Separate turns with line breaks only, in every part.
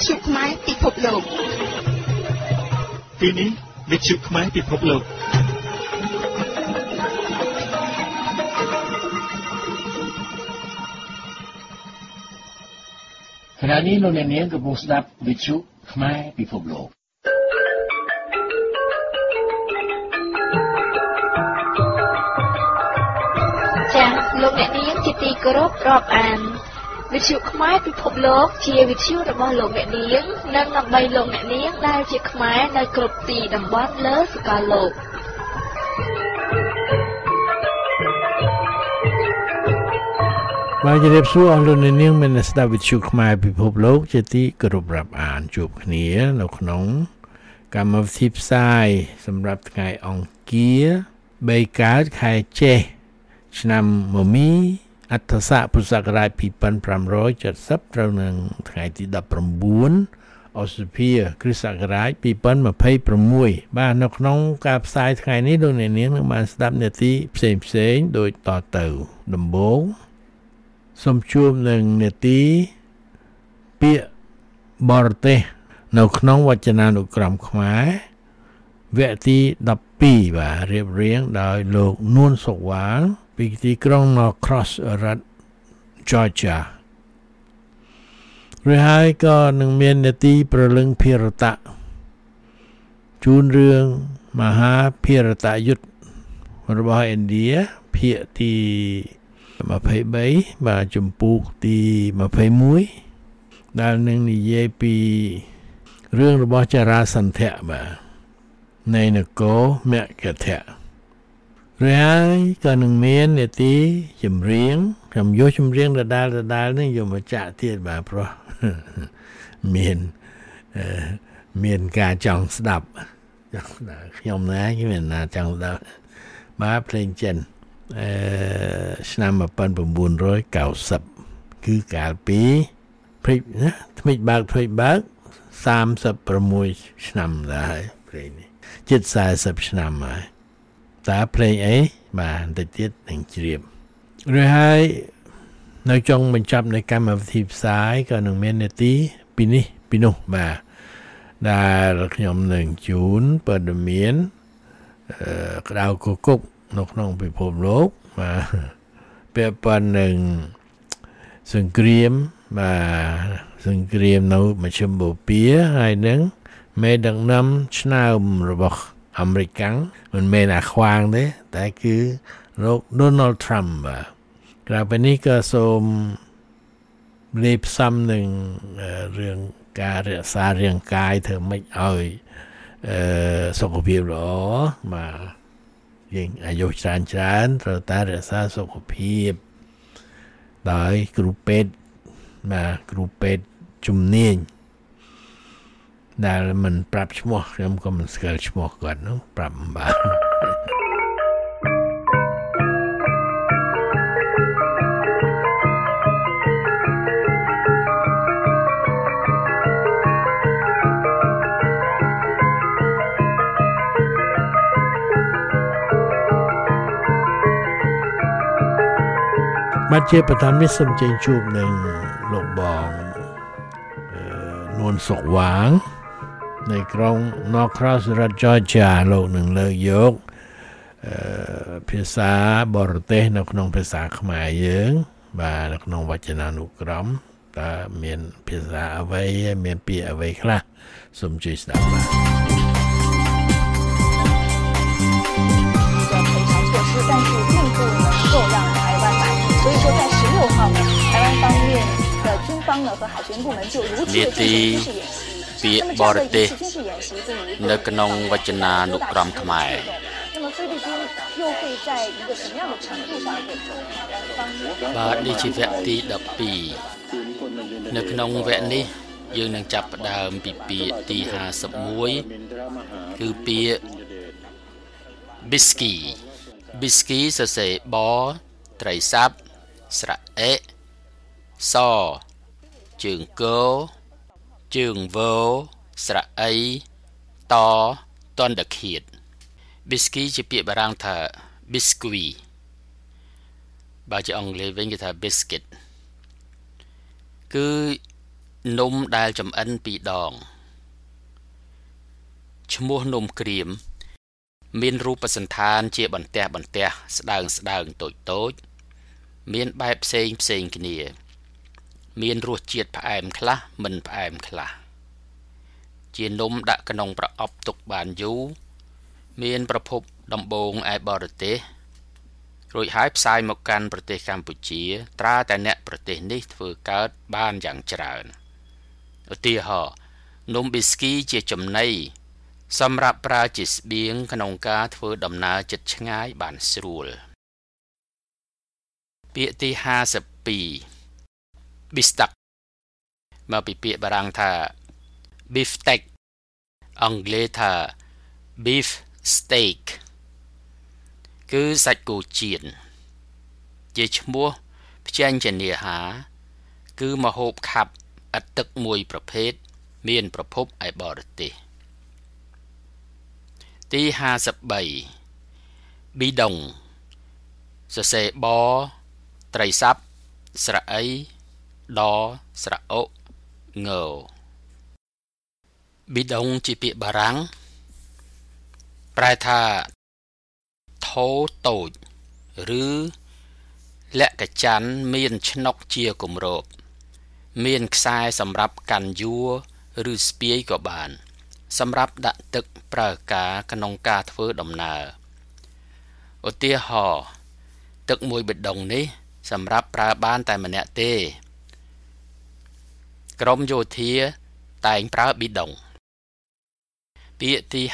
ទ្យុខ្មែរពិភពលោក
ទីនេះវិទ្យុខ្មែរពិភពលោក
ខណៈនេះលោកអ្នកនាងកំពុងស្ដាប់វិទ្យុខ្មែរពិភពលោក
ចា៎លោកអ្នកនាងជាទីគោរពរាប់អានវិទ្យុខ្មែរពិភពលោកជាវិទ្យុរបស់លោកអ្នកនាងនិងដើម្បីលោកអ្នកនាងដែលជាខ្មែរនៅគ្រប់ទីតំបន់លើសកលលោក
បាទជម្រាបសួរអស់លោកអ្នកនាងមានស្ដាប់វិទ្យុខ្មែរពិភពលោកជាទីគោរពរាប់អានជួបគ្នានៅក្នុងកម្មវិធីផ្សាយសម្រាប់ថ្ងៃអង្គារ3កើតខែចេសឆ្នាំមមីអត្តស័កពុរសករាជ2570ត្រូវនឹងថ្ងៃទី19ឧសភាគ្រិស្តសករាជ2026បាទនៅក្នុងការផ្សាយថ្ងៃនេះលោកអ្នកនាងនឹងបានស្ដាប់នាទីផ្សេងៗដូចតទៅដំបូងសូមជួបនឹងនាទីពាក្យបរទេសនៅក្នុងវចនានុក្រមខ្មែរវគ្គទី12បាទរៀបរៀងដោយលោកនួនសុវ៉ាលពីទីក្រុង Norcross រដ្ឋ Georgia ឬហើយក៏នឹងមាននាទីប្រលឹងភារតៈជូនរឿងមហាភារតយុទ្ធរបស់ឥណ្ឌាភាគទី23បាទជំពូកទី21ដែលនឹងនិយាយពីរឿងរបស់ចរាសន្ធៈបាទនៃនគរមគធៈrồiហើយក៏នឹងមាននាទីចម្រៀងខ្ញុំយកចម្រៀងដដែលនេះយកមកចាក់ទៀតបាទព្រោះមានការចង់ស្ដាប់ខ្ញុំណាមានណាចង់ស្ដាប់បាទភ្លេងចិនឆ្នាំ1990គឺកាលពីព្រិចណាថ្មិចបើក36ឆ្នាំដែរភ្លេងនេះជិត40ឆ្នាំហើយតើភ្លេងអីបាទបន្តិចទៀតនឹងជ្រាបឬហើយនៅចុងបញ្ចប់នៃកម្មវិធីផ្សាយក៏នឹងមាននាទីពីនេះពីនោះបាទដែលខ្ញុំនឹងជូនព័ត៌មានក្តៅគគុកនៅក្នុងពិភពលោកបាទពាក់ព័ន្ធនឹងសង្គ្រាមបាទសង្គ្រាមនៅមជ្ឈិមបូព៌ាហើយនឹងមេដឹកនាំឆ្នើមរបស់អាមេរិកមិនមែនអាខ្វាងទេតែគឺលោក Donald Trump បាទក្រៅពីនេះក៏សូមលេបផ្សំនឹងរឿងការរក្សារាងកាយធ្វើម៉េចឲ្យសុខភាពល្អបាទយើងអាយុច្រើនត្រូវតែរក្សាសុខភាពដោយគ្រូពេទ្យបាទគ្រូពេទ្យជំនាញដែលមិនប្រាប់ឈ្មោះខ្ញុំក៏មិនស្គាល់ឈ្មោះគាត់នោះប្រាប់មិនបានបាទជាបឋមនេះសូមជើញជួបនឹងលោកបងនួនសុកវាងในក្រុង Norcross រដ្ឋ Georgia លោកនឹងលើកយកភាសាបរទេសនៅក្នុងភាសាខ្មែរយើងបាទនៅក្នុងវចនានុក្រមតើមានភាសាអ្វីមានពាក្យអ្វីខ្លះសូមជួយស្ដាប់បាទ
但是并不能够让台湾买，所以说在16号呢，台湾方面的军方呢和海军部门就如期的进行军事演习。
ពាក្យបរទេសនៅក្នុងវចនានុក្រមខ្មែរបាទនេះជាវគ្គទី12នៅក្នុងវគ្គនេះយើងនឹងចាប់ផ្ដើមពីពាក្យទី51គឺពាក្យ Bisky សរសេរបត្រីស័ព្ទស្រៈអេសជើងគោជើងវោស្រៈអីតតន្តឃាត Bisky ជាពាក្យបារាំងថា biscuit បើជាអង់គ្លេសវិញគេថា biscuit គឺនំដែលចំអិនពីរដងឈ្មោះនំក្រៀមមានរូបសន្តានជាបន្ទះស្ដើងតូចមានបែបផ្សេងគ្នាមានរសជាតិផ្អែមខ្លះមិនផ្អែមខ្លះជានំដាក់ក្នុងប្រអប់ទុកបានយូរមានប្រភពដំបូងឯបរទេសរួចហើយផ្សាយមកកាន់ប្រទេសកម្ពុជាត្រាតែអ្នកប្រទេសនេះធ្វើកើតបានយ៉ាងច្រើនឧទាហរណ៍នំប៊ីស្គីជាចំណីសម្រាប់ប្រើជាស្បៀងក្នុងការធ្វើដំណើរជិតឆ្ងាយបានស្រួលពាក្យទី52 Biftek មកពីពាក្យបារាំងថា Biftek អង់គ្លេសថា Beef Steak គឺសាច់គោចៀនជាឈ្មោះព្យញ្ជននាហាគឺម្ហូបខាប់ឥតទឹកមួយប្រភេទមានប្រភពឯបរទេសទី53 Bidong សរសេរបត្រីស័ព្ទស្រៈអីដស្រៈអុង Bidong ជាពាក្យបារាំងប្រែថាថោតូចឬលក្ខច័ន្ទមានឆ្នុកជាគម្របមានខ្សែសម្រាប់កាន់យួរឬស្ពាយក៏បានសម្រាប់ដាក់ទឹកប្រើការក្នុងការធ្វើដំណើរឧទាហរណ៍ទឹកមួយបេះដូងនេះសម្រាប់ប្រើបានតែម្នាក់ទេក្រុមយោធាតែងប្រើប៊ីដុងពាក្យទី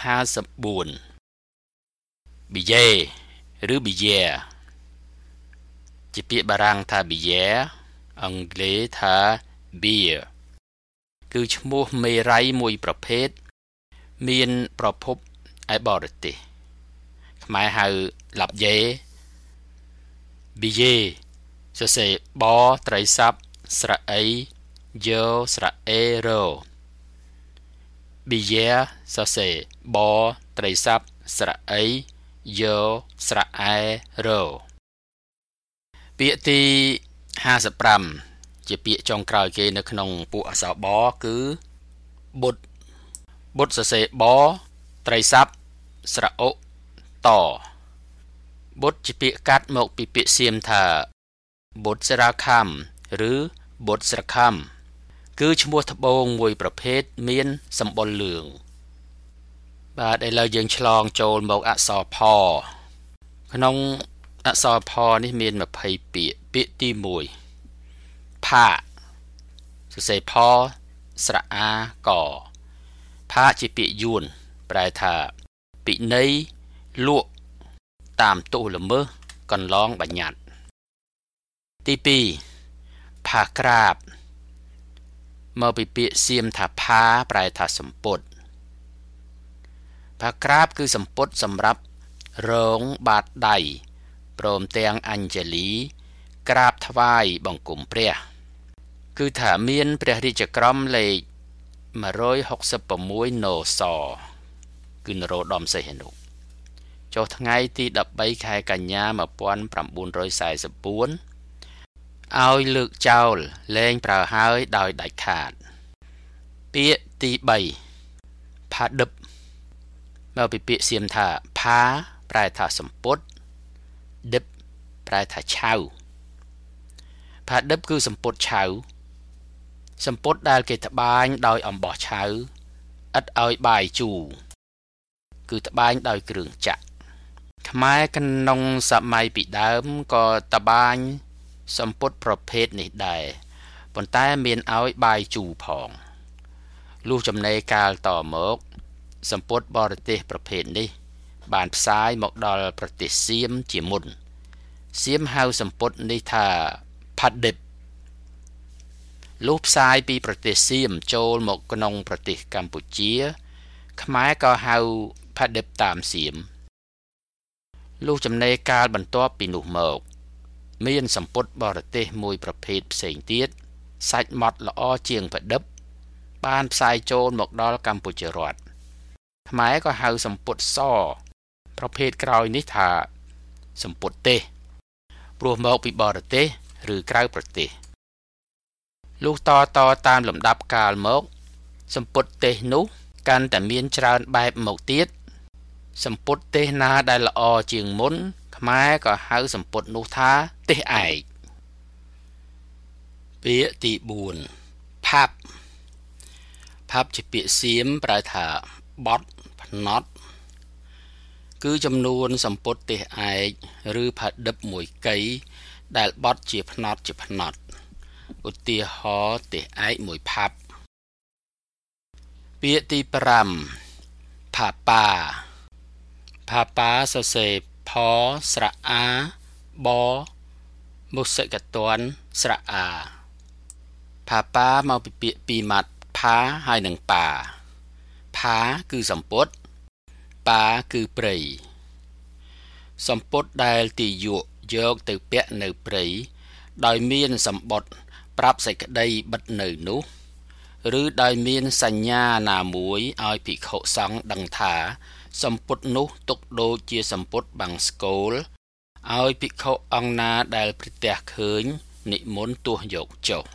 54 Billet ឬ Billet ជាពាក្យបារាំងថា Billet អង់គ្លេសថា Beer គឺឈ្មោះមេរ័យមួយប្រភេទមានប្រភពឯបរទេសខ្មែរហៅឡាប់យេ Billet សរសេរបត្រីស័ព្ទស្រៈអីយោស្រៈអេរ៉ូ Billet សរសេរបត្រីស័ព្ទស្រៈអីយោស្រៈអែរ៉ូពាក្យទី55ជាពាក្យចុងក្រោយគេនៅក្នុងពួកអក្សរបគឺបុត្រសរសេរបត្រីស័ព្ទស្រៈអុតបុត្រជាពាក្យកាត់មកពីពាក្យសៀមថាបុត្រស្រខំឬបុត្រស្រខំគឺឈ្មោះត្បូងមួយប្រភេទមានសម្បុរលឿងបាទឥឡូវយើងឆ្លងចូលមកអក្សរផក្នុងអក្សរផនេះមាន20ពាក្យពាក្យទី1ផាសរសេរផស្រៈអាកផាជាពាក្យយួនប្រែថាពិន័យលក់តាមទោសល្មើសកន្លងបញ្ញត្តិទី2ផាក្រាបមកពីពាក្យសៀមថាផាប្រែថាសម្ពុតផាក្រាបគឺសម្ពុតសម្រាប់រងបាតដៃព្រមទាំងអញ្ជលីក្រាបថ្វាយបង្គំព្រះគឺថាមានព្រះរាជក្រមលេខ166 ណូសគឺនរោត្តមសីហនុចុះថ្ងៃទី13ខែកញ្ញា1944ឲ្យលើកចោលលែងប្រើហើយដោយដាច់ខាតពាក្យទី3ផាដឹបមកពីពាក្យសៀមថាផាប្រែថាសម្ពុតដឹបប្រែថាឆៅផាដឹបគឺសម្ពុតឆៅសម្ពុតដែលគេត្បាញដោយអំបោះឆៅឥតឲ្យបាយជូរគឺត្បាញដោយគ្រឿងចាក់ខ្មែរក្នុងសម័យពីដើមក៏ត្បាញសម្ពុតប្រភេទនេះដែរប៉ុន្តែមានឲ្យបាយជូរផងលុះចំណេរកាលតមកសម្ពុតបរទេសប្រភេទនេះបានផ្សាយមកដល់ប្រទេសសៀមជាមុនសៀមហៅសម្ពុតនេះថាផាឌិបលុះផ្សាយពីប្រទេសសៀមចូលមកក្នុងប្រទេសកម្ពុជាខ្មែរក៏ហៅផាឌិបតាមសៀមលុះចំណេរកាលបន្ទាប់ពីនោះមកមានសម្ពុតបរទេសមួយប្រភេទផ្សេងទៀតសាច់ម៉ត់ល្អជាងផាឌិបបានផ្សាយចូលមកដល់កម្ពុជារដ្ឋខ្មែរក៏ហៅសម្ពុតសប្រភេទក្រោយនេះថាសម្ពុតទេសព្រោះមកពីបរទេសឬក្រៅប្រទេសលុះតតាមលំដាប់កាលមកសម្ពុតទេសនោះកាន់តែមានច្រើនបែបមកទៀតសម្ពុតទេសណាដែលល្អជាងមុនខ្មែរក៏ហៅសម្ពុតនោះថាទេសឯកពាក្យទី4ផាប់ជាពាក្យសៀមប្រែថាបត់ផ្នត់គឺចំនួនសម្ពុតទេសឯកឬផាឌិបមួយកៃដែលបត់ជាផ្នត់ឧទាហរណ៍ទេសឯកមួយផាប់ពាក្យទី5ផាប៉ាសរសេរផស្រៈអាបមុសិកតនស្រៈអាផាប៉ាមកពីពាក្យពីរម៉ាត់ផាហើយនឹងប៉ាផាគឺសម្ពុតប៉ាគឺព្រៃសម្ពុតដែលទីយកទៅពាក់នៅព្រៃដោយមានសម្បត្តិប្រាប់សេចក្តីបិទនៅនោះឬដោយមានសញ្ញាណាមួយឲ្យភិក្ខុសង្ឃដឹងថាសម្ពុតនោះទុកដូចជាសម្ពុតបាំងស្គលឲ្យភិក្ខុអង្គណាដែលប្រទះឃើញនិមន្តទោះយកចុះ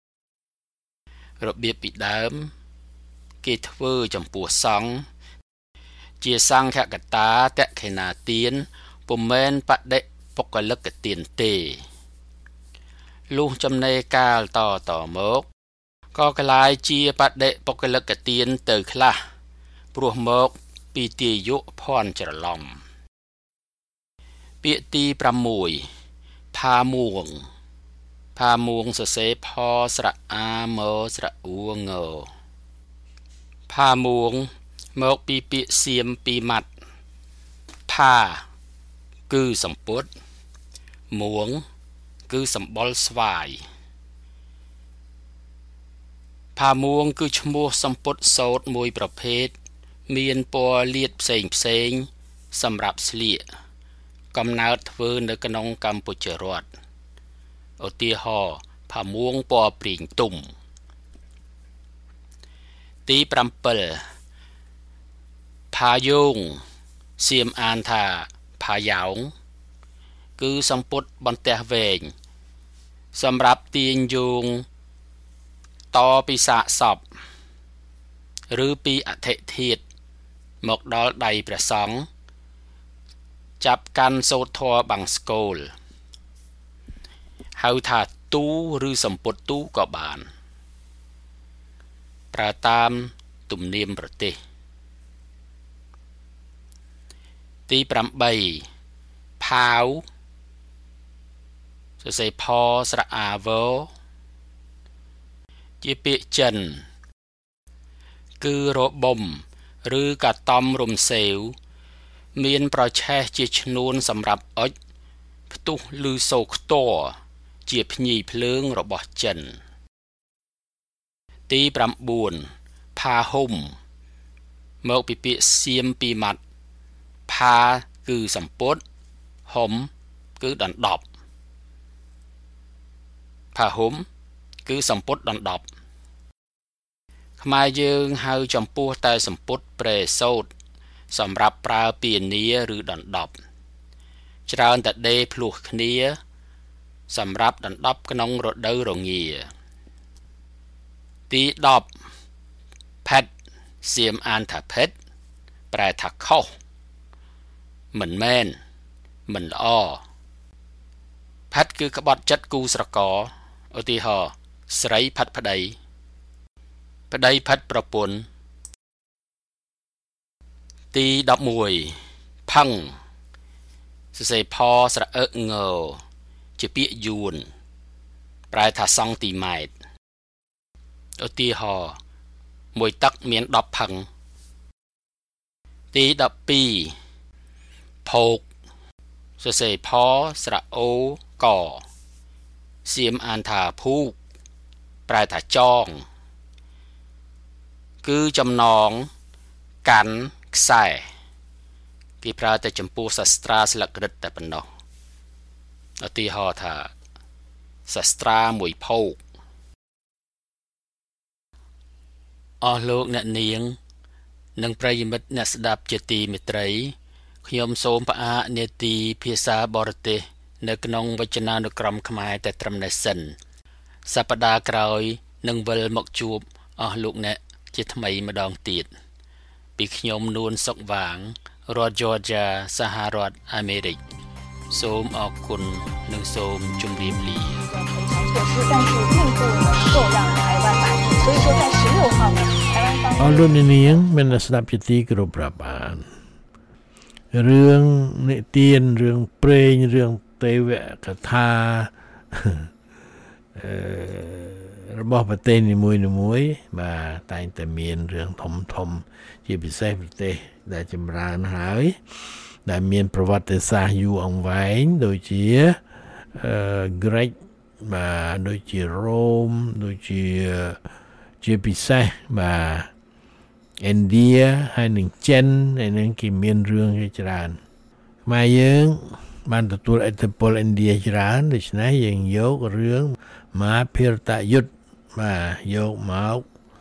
របៀបពីដើមគេធ្វើចំពោះសង្ឃជាសង្ឃកតាតខេណាទានពុំមែនបដិបុគ្គលិកទានទេលុះចំណេរកាលតមកក៏ក្លាយជាបដិបុគ្គលិកទានទៅខ្លះព្រោះមកពីទាយុភ័ណ្ឌច្រឡំពាក្យទី6ផាមួងសរសេរផស្រៈអាមស្រៈអ៊ូងផាមួងមកពីពាក្យសៀមពីរម៉ាត់ផាគឺសម្ពុតមួងគឺសម្បុរស្វាយផាមួងគឺឈ្មោះសម្ពុតសូត្រមួយប្រភេទមានពណ៌លាតផ្សេងសម្រាប់ស្លៀកកំណើតធ្វើនៅក្នុងកម្ពុជារដ្ឋឧទាហរណ៍ផាមួងពណ៌ព្រីងទុំទី7ផាយោងសៀមអានថាផាយ៉ោងគឺសម្ពុតបន្ទះវែងសម្រាប់ទាញយោងតពីសាកសពឬពីអធិធាតុមកដល់ដៃព្រះសង្ឃចាប់កាន់សូត្រធម៌បាំងស្គលហៅថាទូឬសម្ពុតទូក៏បានប្រើតាមទំនៀមប្រទេសទី8ផាវសរសេរផស្រៈអាវជាពាក្យចិនគឺរបំឬកាតំរំសេវមានប្រឆេះជាឈ្នួនសម្រាប់អុជផ្ទុះឬសូខ្ទរជាភ្ញីភ្លើងរបស់ចិនទី9ផាហុំមកពីពាក្យសៀមពីរម៉ាត់ផាគឺសម្ពុតហុំគឺដណ្ដប់ផាហុំគឺសម្ពុតដណ្ដប់ខ្មែរយើងហៅចំពោះតែសម្ពុតប្រេសូតសម្រាប់ប្រើពានាឬដណ្ដប់ច្រើនតែដេភ្លោះគ្នាសម្រាប់ដណ្ដប់ក្នុងរដូវរងាទី10ផេតសៀមអានថាផេតប្រែថាខុសមិនមែនមិនល្អផេតគឺក្បត់ចិត្តគូស្រករឧទាហរណ៍ស្រីផាត់ប្តីផាត់ប្រពន្ធទី11ផឹងសរសេរផស្រៈអឹងជាពាក្យយួនប្រែថាសង់ទីម៉ែត្រឧទាហរណ៍មួយទឹកមាន10ផឹងទី12ភោគសរសេរផស្រៈអូកសៀមអានថាភូកប្រែថាចងគឺចំណងកាន់ខ្សែគេប្រើតែចំពោះសាស្ត្រាស្លឹករឹតតែប៉ុណ្ណោះឧទាហរណ៍ថាសាស្ត្រាមួយភោគអស់លោកអ្នកនាងនិងប្រិយមិត្តអ្នកស្ដាប់ជាទីមេត្រីខ្ញុំសូមផ្អាកនាទីភាសាបរទេសនៅក្នុងវចនានុក្រមខ្មែរតែត្រឹមនេះសិនសប្តាហ៍ក្រោយនឹងវិលមកជួបអស់លោកអ្នកជាថ្មីម្ដងទៀតពីខ្ញុំនួនសុកវាងរដ្ឋ Georgia សហរដ្ឋអាមេរិកសូមអរគុណនិងសូមជម្រាបលា
措施，但是并不能够让台湾满意，所以说在16号呢，台湾方面
អរលោកនាងមានស្ដាប់ជាទីគោរពរាប់អានរឿងនិទានរឿងព្រេងរឿងទេវកថារបស់ប្រទេសនីមួយៗបាទតែងតែមានរឿងធំជាពិសេសប្រទេសដែលចម្រើនហើយដែលមានប្រវត្តិសាស្ត្រយូរអង្វែងដូចជាក្រិចបាទដូចជារ៉ូមដូចជាពិសេសបាទឥណ្ឌាហើយនឹងចិនហើយនឹងគេមានរឿងជាច្រើនខ្មែរយើងបានទទួលឥទ្ធិពលឥណ្ឌាច្រើនដូច្នេះយើងយករឿងមហាភារតយុទ្ធបាទយកមក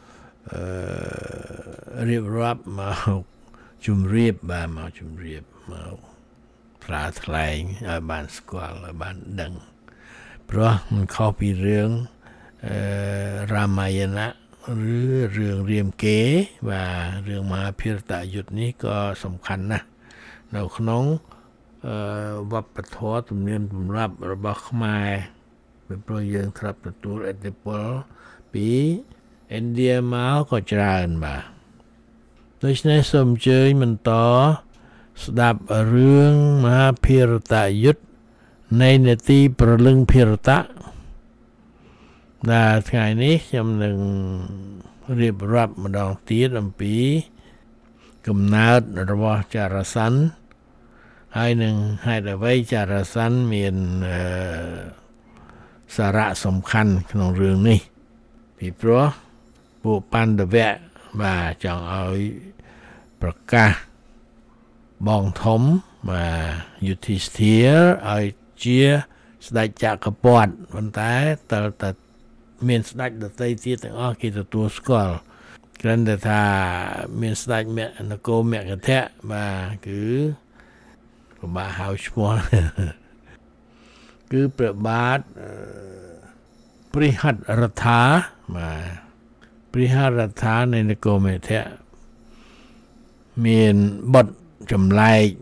រៀបរាប់មកជំរាបបាទមកជំរាបមកថ្លែងឲ្យបានស្គាល់ឲ្យបានដឹងព្រោះมันខុសពីរឿងរាមាយណៈឬរឿងរាមកេរ្តិ៍បាទរឿងមហាភារតយុទ្ធនេះក៏សំខាន់ណាស់នៅក្នុងវប្បធម៌ទំនៀមទម្លាប់របស់ខ្មែរព្រោះយើងធ្លាប់ទទួលឥទ្ធិពលពីឥណ្ឌាមកក៏ច្រើនបាទដូច្នេះសូមអញ្ជើញបន្តស្ដាប់រឿងមហាភារតយុទ្ធនៃនាទីប្រលឹងភារតៈដែលថ្ងៃនេះខ្ញុំនឹងរៀបរាប់ម្ដងទៀតអំពីកំណើតរបស់ចារស័ន្ទហើយនឹងហេតុអ្វីចារស័ន្ទមានសារៈសំខាន់ក្នុងរឿងនេះពីព្រោះពួកបណ្ឌវៈបាទចង់ឲ្យប្រកាសបងធំបាទយុធិស្ថិរឲ្យជាស្ដេចចក្រពត្តិប៉ុន្តែតើតមានស្ដេចដទៃទៀតទាំងអស់គេទទួលស្គាល់គ្រាន់តែថាមានស្ដេចនគរមគធៈបាទគឺប្របាទហៅឈ្មោះគឺព្រះបាទព្រះហត្ថរដ្ឋាបាទព្រះហត្ថរដ្ឋានៃនគរមគធៈមានបុត្រចម្លែក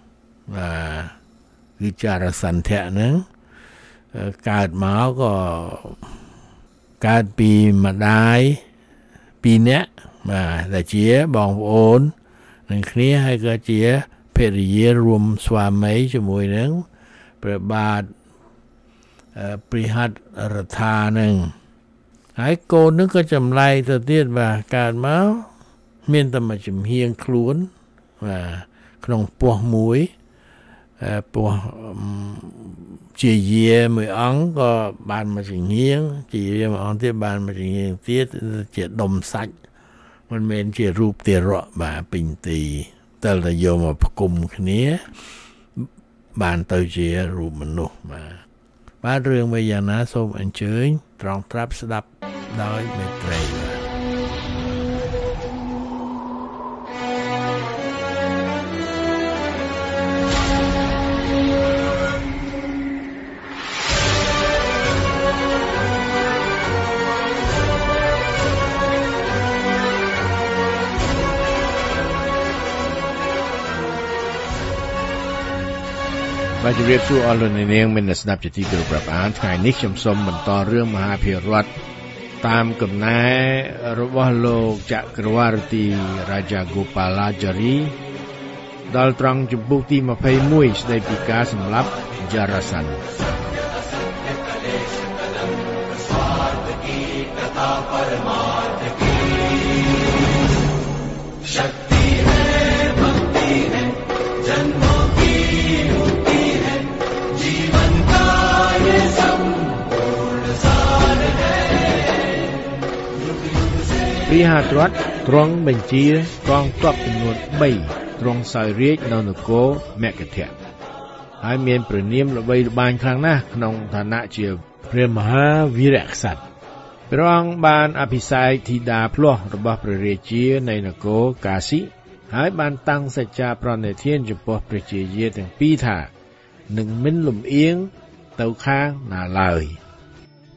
គឺចារសន្ធៈហ្នឹងកើតមកក៏កើតពីម្ដាយ2នាក់បាទដែលជាបងប្អូននឹងគ្នាហើយក៏ជាភរិយារួមស្វាមីជាមួយនឹងព្រះបាទព្រះហត្ថរដ្ឋានឹងហើយកូននឹងក៏ចម្លែកទៅទៀតបាទកើតមកមានតែមួយចំហៀងខ្លួនបាទក្នុងពោះមួយពោះជាយាមួយអង្គក៏បានមួយចំហៀងជាយាមួយអង្គទៀតបានមួយចំហៀងទៀតជាដុំសាច់មិនមែនជារូបទារកបាទពេញទីតែយកមកផ្គុំគ្នាបានទៅជារូបមនុស្សបាទរឿងមួយយ៉ាងណាសូមអញ្ជើញត្រង់ត្រាប់ស្ដាប់ដោយមេត្រីបាទជម្រាបសួរអស់លោកអ្នកនាងមានស្ដាប់ជាទីគោរពរាប់អានថ្ងៃនេះខ្ញុំសូមបន្តរឿងមហាភារតតាមកំណែរបស់លោកចក្រវារទីរាជាហ្គោប៉ាឡាចារីដល់ត្រង់ជំពូកទី21ស្ដីពីការសម្លាប់ចារស័ន្ទព្រះហត្ថរដ្ឋទ្រង់បញ្ជាកងទ័ពចំនួន3ទ្រង់សោយរាជ្យនៅនគរមគធៈហើយមានព្រះនាមល្បីល្បាញខ្លាំងណាស់ក្នុងឋានៈជាព្រះមហាវីរក្សត្រព្រះអង្គបានអភិសេកធីតាភ្លោះរបស់ព្រះរាជានៃនគរកាស៊ីហើយបានតាំងសច្ចាប្រណិធានចំពោះព្រះជាយាទាំងពីរថានឹងមិនលំអៀងទៅខាងណាឡើយ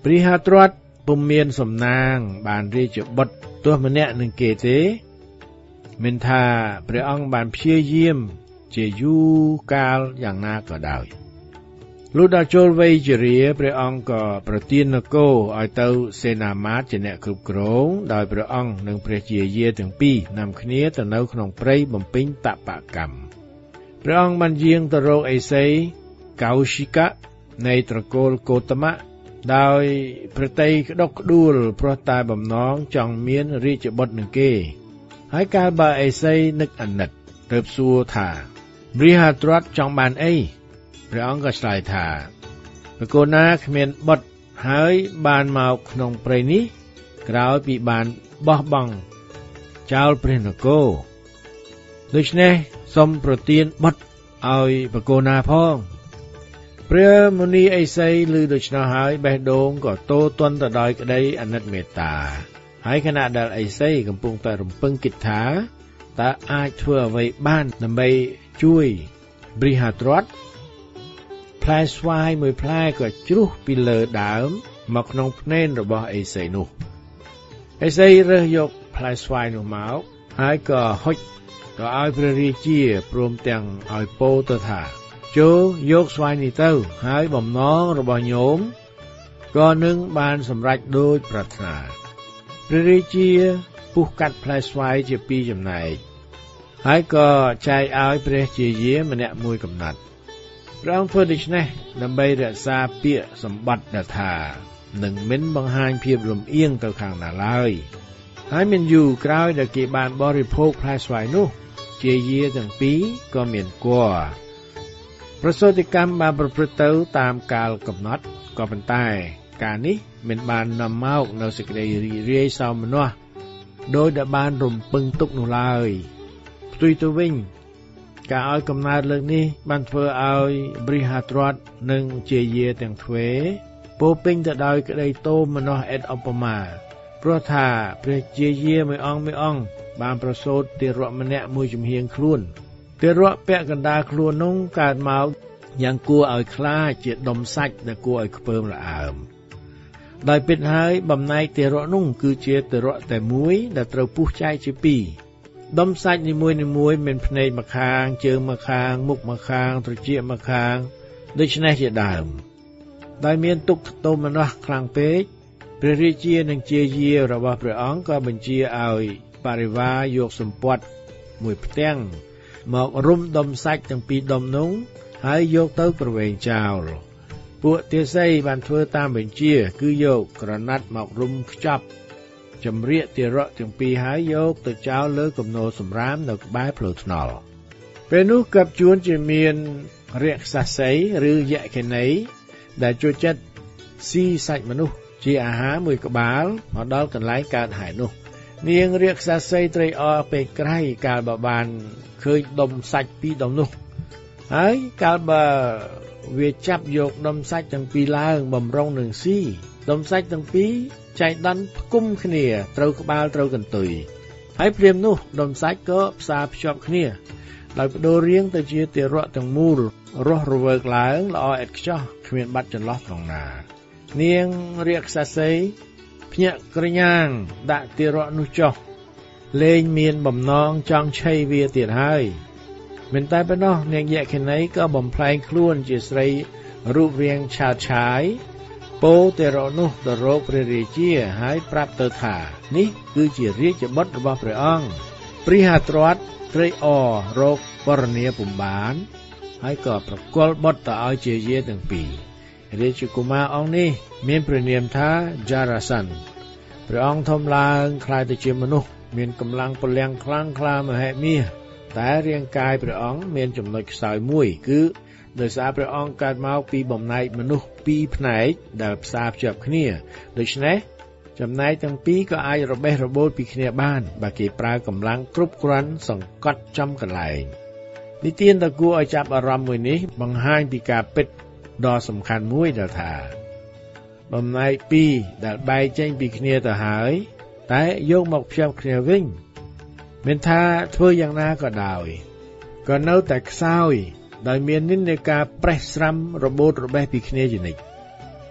ព្រះហត្រាត់ពុំមានសំណាងបានរាជបុត្រទោះម្នាក់នឹងគេទេមិនថាព្រះអង្គបានព្យាយាមជាយូរកាលយ៉ាងណាក៏ដោយលុះដល់ចូលវ័យជរាព្រះអង្គក៏ប្រទាននគរឲ្យទៅសេនាមាត្យជាអ្នកគ្រប់គ្រងដោយព្រះអង្គនិងព្រះជាយាទាំងពីរនាំគ្នាទៅនៅក្នុងព្រៃបំពេញតបកម្មព្រះអង្គបានយាងទៅរកអេសីកោសិកៈនៃត្រកូលកោតមៈដោយប្រតិក្តុកក្ដួលព្រោះតែបំណងចង់មានរាជបុត្រនឹងគេហើយកាលបើអេសីនឹកអាណិតទើបសួរថាព្រះហត្រាត់ចង់បានអីព្រះអង្គក៏ឆ្លើយថាបកូនណាគ្មានបុត្រហើយបានមកក្នុងព្រៃនេះក្រោយពីបានបោះបង់ចោលព្រះនគរដូច្នេះសូមប្រទានបុត្រឲ្យបកូនណាផងព្រះមុនីអេសីឮដូច្នោះហើយបេះដូងក៏ទោទន់ទៅដោយក្តីអាណិតមេត្តាហើយខណៈដែលអេសីកំពុងតែរំពឹងគិតថាតើអាចធ្វើអ្វីបានដើម្បីជួយព្រះហត្រាត់ផ្លែស្វាយមួយផ្លែក៏ជ្រុះពីលើដើមមកក្នុងភ្នែនរបស់អេសីនោះអេសីរើសយកផ្លែស្វាយនោះមកហើយក៏ហុចក៏ឲ្យព្រះរាជាព្រមទាំងឲ្យពោលទៅថាចូលយកស្វាយនេះទៅហើយបំណងរបស់ញោមក៏នឹងបានសម្រេចដូចប្រាថ្នាព្រះរាជាពុះកាត់ផ្លែស្វាយជាពីរចំណែកហើយក៏ចែកឲ្យព្រះជាយាម្នាក់មួយកំណាត់ព្រះអង្គធ្វើដូច្នេះដើម្បីរក្សាពាក្យសម្បត្តិដែលថានឹងមិនបង្ហាញភាពលំអៀងទៅខាងណាឡើយហើយមិនយូរក្រោយដែលគេបានបរិភោគផ្លែស្វាយនោះជាយាទាំងពីរក៏មានគភ៌ប្រសូតិកម្មបានប្រព្រឹត្តទៅតាមកាលកំណត់ក៏ប៉ុន្តែការនេះមិនបាននាំមកនៅសេចក្តីរីករាយសោមនស្សដោយដែលបានរំពឹងទុកនោះឡើយផ្ទុយទៅវិញការឲ្យកំណើតលើកនេះបានធ្វើឲ្យព្រះហត្រាត់និងជាយាទាំងទ្វេពោពេញទៅដោយក្តីទោមនស្សឥតឧបមាព្រោះថាព្រះជាយាមួយអង្គបានប្រសូតទារកម្នាក់មួយចំហៀងខ្លួនទារកពាក់កណ្ដាលខ្លួននោះកើតមកយ៉ាងគួរឲ្យខ្លាចជាដុំសាច់ដែលគួរឲ្យខ្ពើមរអើមដោយពិតហើយបំណែកទារកនោះគឺជាទារកតែមួយដែលត្រូវពុះចែកជាពីរដុំសាច់នីមួយមានភ្នែកម្ខាងជើងម្ខាងមុខម្ខាងត្រចៀកម្ខាងដូច្នេះជាដើមដោយមានទុក្ខទោមនស្សខ្លាំងពេកព្រះរាជានិងជាយារបស់ព្រះអង្គក៏បញ្ជាឲ្យបរិវារយកសម្ពត់មួយផ្ទាំងមករុំដុំសាច់ទាំងពីរដុំនោះហើយយកទៅប្រវែងចោលពួកទាសីបានធ្វើតាមបញ្ជាគឺយកក្រណាត់មករុំខ្ចប់ចម្រៀកទារកទាំងពីរហើយយកទៅចោលលើគំនរសម្រាមនៅក្បែរផ្លូវថ្នល់ពេលនោះកັບជួនជាមានរាក្សសីឬយក្ខិនីដែលចូលចិត្តស៊ីសាច់មនុស្សជាអាហារមួយក្បាលមកដល់កន្លែងកើតហេតុនោះនាងរាក្សសីត្រេកអរពេកក្រៃកាលបើបានឃើញដុំសាច់ពីរដុំនោះហើយកាលបើវាចាប់យកដុំសាច់ទាំងពីរឡើងបំរុងនឹងស៊ីដុំសាច់ទាំងពីរចែកដន្យផ្គុំគ្នាត្រូវក្បាលត្រូវកន្ទុយហើយព្រាមនោះដុំសាច់ក៏ផ្សារភ្ជាប់គ្នាដោយបដូររាងទៅជាទារកទាំងមូលរស់រវើកឡើងល្អឥតខ្ចោះគ្មានបាត់ចន្លោះត្រង់ណានាងរាក្សសីភ្ញាក់ក្រញាងដាក់ទារកនោះចុះលែងមានបំណងចង់ឆីវាទៀតហើយមិនតែប៉ុណ្ណោះនាងយក្ខិនីក៏បំផ្លែងខ្លួនជាស្រីរូបរាងឆើតឆាយពោទារកនោះទៅរកព្រះរាជាហើយប្រាប់ទៅថានេះគឺជារាជបុត្ររបស់ព្រះអង្គព្រះហត្រាត់ត្រេកអររកបរនាពុំបានហើយក៏ប្រគល់បុត្រទៅឲ្យជាយាទាំងពីររាជកុមារអង្គនេះមានព្រះនាមថាចារស័នព្រះអង្គធំឡើងคล้ายទៅជាមនុស្សមានកម្លាំងពលំខ្លាំងក្លាមហិមាតែរាងកាយព្រះអង្គមានចំណុចខ្សោយមួយគឺដោយសារព្រះអង្គកើតមកពីបំណែកមនុស្សពីរផ្នែកដែលផ្សារភ្ជាប់គ្នាដូច្នេះចំណែកទាំងពីរក៏អាចរបេះរបូតពីគ្នាបានបើគេប្រើកម្លាំងគ្រប់គ្រាន់សង្កត់ចំកន្លែងនិទានដ៏គួរឲ្យចាប់អារម្មណ៍មួយនេះបង្ហាញពីការពិតដ៏សំខាន់មួយដែលថាបំណែកពីរដែលបែកចេញពីគ្នាទៅហើយតែយកមកភ្ជាប់គ្នាវិញមិនថាធ្វើយ៉ាងណាក៏ដោយក៏នៅតែខ្សោយដោយមាននិន្នាការប្រេះស្រាំរបូតរបេះពីគ្នាជានិច្ច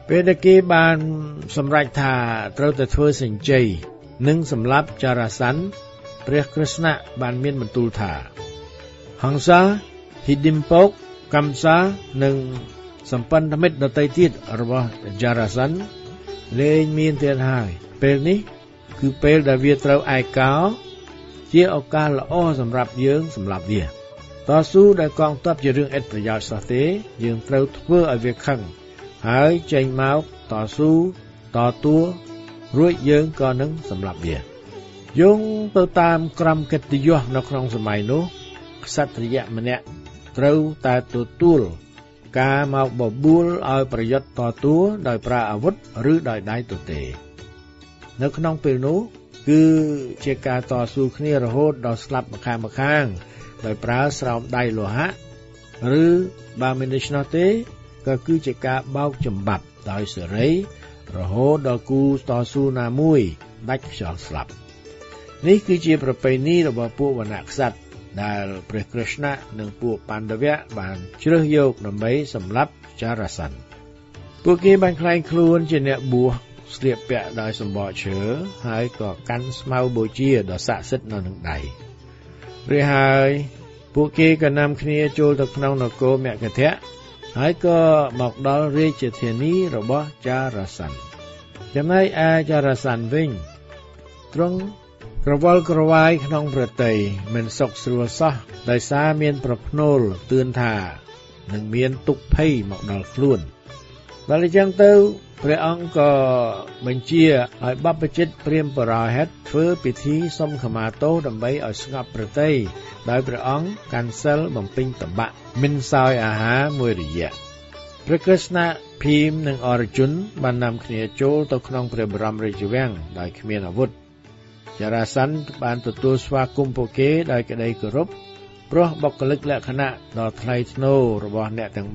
ពេលដែលគេបានសម្រេចថាត្រូវតែធ្វើសេចក្ដីនិងសម្លាប់ចារាសានព្រះក្រស្នៈបានមានបន្ទូលថាហង្សាហិឌិមពកកម្មសានិងសម្ព័ន្ធមិត្តដទៃទៀតរបស់ចារាសានលែងមានទៀតហើយពេលនេះគឺពេលដែលវាត្រូវឯកោជាឱកាសល្អសម្រាប់យើងសម្រាប់វាតស៊ូដែលកងទ័ពជារឿងឥតប្រយោជន៍សោះទេយើងត្រូវធ្វើឲ្យវាខឹងហើយចេញមកតស៊ូតទួរួចយើងក៏នឹងសម្លាប់វាយោងទៅតាមក្រមកិត្តិយសនៅក្នុងសម័យនោះក្សត្រិយម្នាក់ត្រូវតែទទួលការមកបបួលឲ្យប្រយុទ្ធតទួដោយប្រើអាវុធឬដោយដៃទទេនៅក្នុងពេលនោះគឺជាការតស៊ូគ្នារហូតដល់ស្លាប់ម្ខាងដោយប្រើស្រោមដៃលោហៈឬបើមិនដូច្នោះទេក៏គឺជាការបោកចំបាប់ដោយសេរីរហូតដល់គូតស៊ូណាមួយដាច់ខ្យល់ស្លាប់នេះគឺជាប្រពៃណីរបស់ពួកវណ្ណៈក្សត្រដែលព្រះក្រស្នៈនិងពួកបណ្ឌវៈបានជ្រើសយកដើម្បីសម្លាប់ចារាសានពួកគេបានក្លែងខ្លួនជាអ្នកបួសស្លៀកពាក់ដោយសម្បកឈើហើយក៏កាន់ស្មៅបូជាដ៏ស័ក្តិសិទ្ធិនៅនឹងដៃរួចហើយពួកគេក៏នាំគ្នាចូលទៅក្នុងនគរមគធៈហើយក៏មកដល់រាជធានីរបស់ចារាសានចំណែកឯចារាសានវិញទ្រង់ក្រវល់ក្រវាយក្នុងប្រតិយមិនសុខស្រួលសោះដោយសារមានប្រផ្នូលទឿនថានឹងមានទុក្ខភ័យមកដល់ខ្លួនដល់អញ្ចឹងទៅព្រះអង្គក៏បញ្ជាឲ្យបព្វជិតព្រាហ្មណ៍បរិហិតធ្វើពិធីសុំខមាទោសដើម្បីឲ្យស្ងប់ប្រតិយដោយព្រះអង្គកាន់សិលបំពេញតបៈមិនសោយអាហារមួយរយៈព្រះក្រស្នៈភីមនិងអរជុនបាននាំគ្នាចូលទៅក្នុងព្រះបរមរាជវាំងដោយគ្មានអាវុធចារាសានបានទទួលស្វាគមន៍ពួកគេដោយក្តីគោរពព្រោះបុគ្គលិកលក្ខណៈដ៏ថ្លៃថ្នូររបស់អ្នកទាំង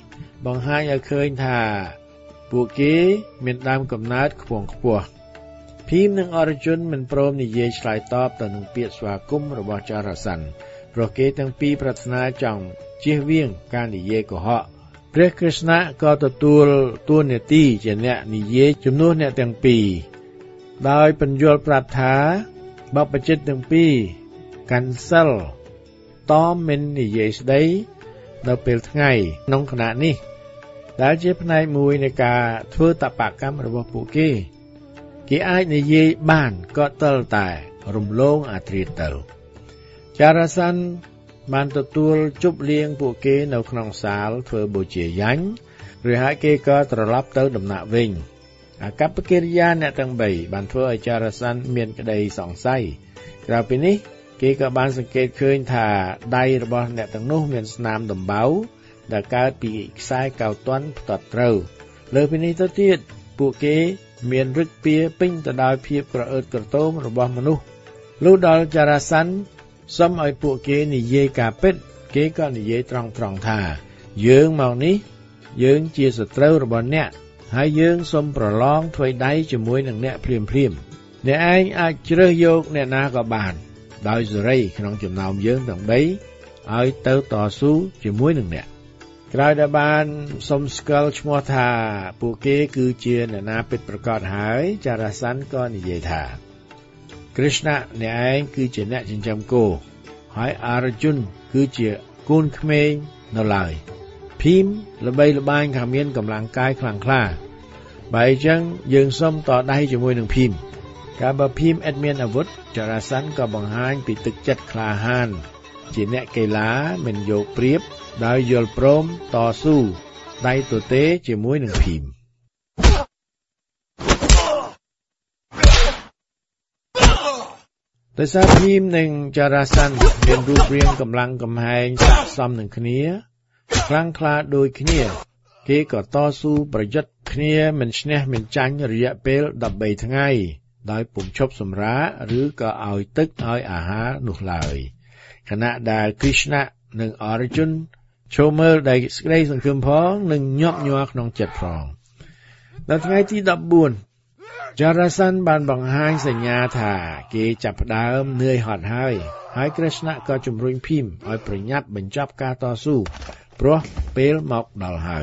3បង្ហាញឲ្យឃើញថាពួកគេមានដើមកំណើតខ្ពង់ខ្ពស់ភីមនិងអរជុនមិនព្រមនិយាយឆ្លើយតបទៅនឹងពាក្យស្វាគមន៍របស់ចារាសានព្រោះគេទាំងពីរប្រាថ្នាចង់ជៀសវាងការនិយាយកុហកព្រះក្រស្នៈក៏ទទួលតួនាទីជាអ្នកនិយាយជំនួសអ្នកទាំងពីរដោយបញ្យល់ប្រាប់ថាបព្វជិតទាំងពីរកាន់សិលតមមិននិយាយស្ដីនៅពេលថ្ងៃក្នុងខណៈនេះដែលជាផ្នែកមួយនៃការធ្វើតបកម្មរបស់ពួកគេអាចនិយាយបានក៏ទើបតែរំលងអាត្រិតទៅចារាសានបានទទួលជប់លៀងពួកគេនៅក្នុងសាលធ្វើបូជាយញ្ញឬហើយគេក៏ត្រឡប់ទៅដំណាក់វិញអាកប្បកិរិយាអ្នកទាំង3បានធ្វើឲ្យចារាសានមានក្តីសង្ស័យក្រៅពីនេះគេក៏បានសង្កេតឃើញថាដៃរបស់អ្នកទាំងនោះមានស្នាមដំបៅដែលកើតពីខ្សែកៅទាន់ផ្ទាត់ត្រូវលើពីនេះទៅទៀតពួកគេមានឫកពាពេញទៅដោយភាពក្រអឺតក្រទមរបស់មនុស្សលុះដល់ចារាសានសុំឲ្យពួកគេនិយាយការពិតគេក៏និយាយត្រង់ៗថាយើងមកនេះយើងជាសត្រូវរបស់អ្នកហើយយើងសូមប្រឡងធ្វើដៃជាមួយនឹងអ្នកភ្លាមអ្នកឯងអាចជ្រើសយកអ្នកណាក៏បានដោយសេរីក្នុងចំណោមយើងទាំង3ឲ្យទៅតស៊ូជាមួយនឹងអ្នកក្រោយដែលបានសុំស្គាល់ឈ្មោះថាពួកគេគឺជាអ្នកណាពិតប្រាកដហើយចារាសានក៏និយាយថាក្រឹស្នៈអ្នកឯងគឺជាអ្នកចិញ្ចឹមគោហើយអរជុនគឺជាកូនក្មេងនៅឡើយភីមល្បីល្បាញថាមានកម្លាំងកាយខ្លាំងក្លាបើអញ្ចឹងយើងសុំតដៃជាមួយនឹងភីមកាលបើភីមឥតមានអាវុធចារាសានក៏បង្ហាញពីទឹកចិត្តក្លាហានជាអ្នកកីឡាមិនយកប្រៀបដោយយល់ព្រមតស៊ូដៃទទេជាមួយនឹងភីមដោយសារភីមនិងចារាសានមានរូបរាងកម្លាំងកំហែងស័ក្តិសមនឹងគ្នាខ្លាំងក្លាដូចគ្នាគេក៏តស៊ូប្រយុទ្ធគ្នាមិនឈ្នះមិនចាញ់រយៈពេល13ថ្ងៃដោយពុំឈប់សម្រាកឬក៏ឲ្យទឹកឲ្យអាហារនោះឡើយខណៈដែលក្រឹស្នៈនិងអរជុនចូលមើលដោយសេចក្តីសង្ឃឹមផងនិងញាប់ញ័រក្នុងចិត្តផងដល់ថ្ងៃទី14ចារាសានបានបង្ហាញសញ្ញាថាគេចាប់ផ្ដើមនឿយហត់ហើយក្រឹស្នៈក៏ជំរុញភីមឲ្យប្រញាប់បញ្ចប់ការតស៊ូព្រោះពេលមកដល់ហើយ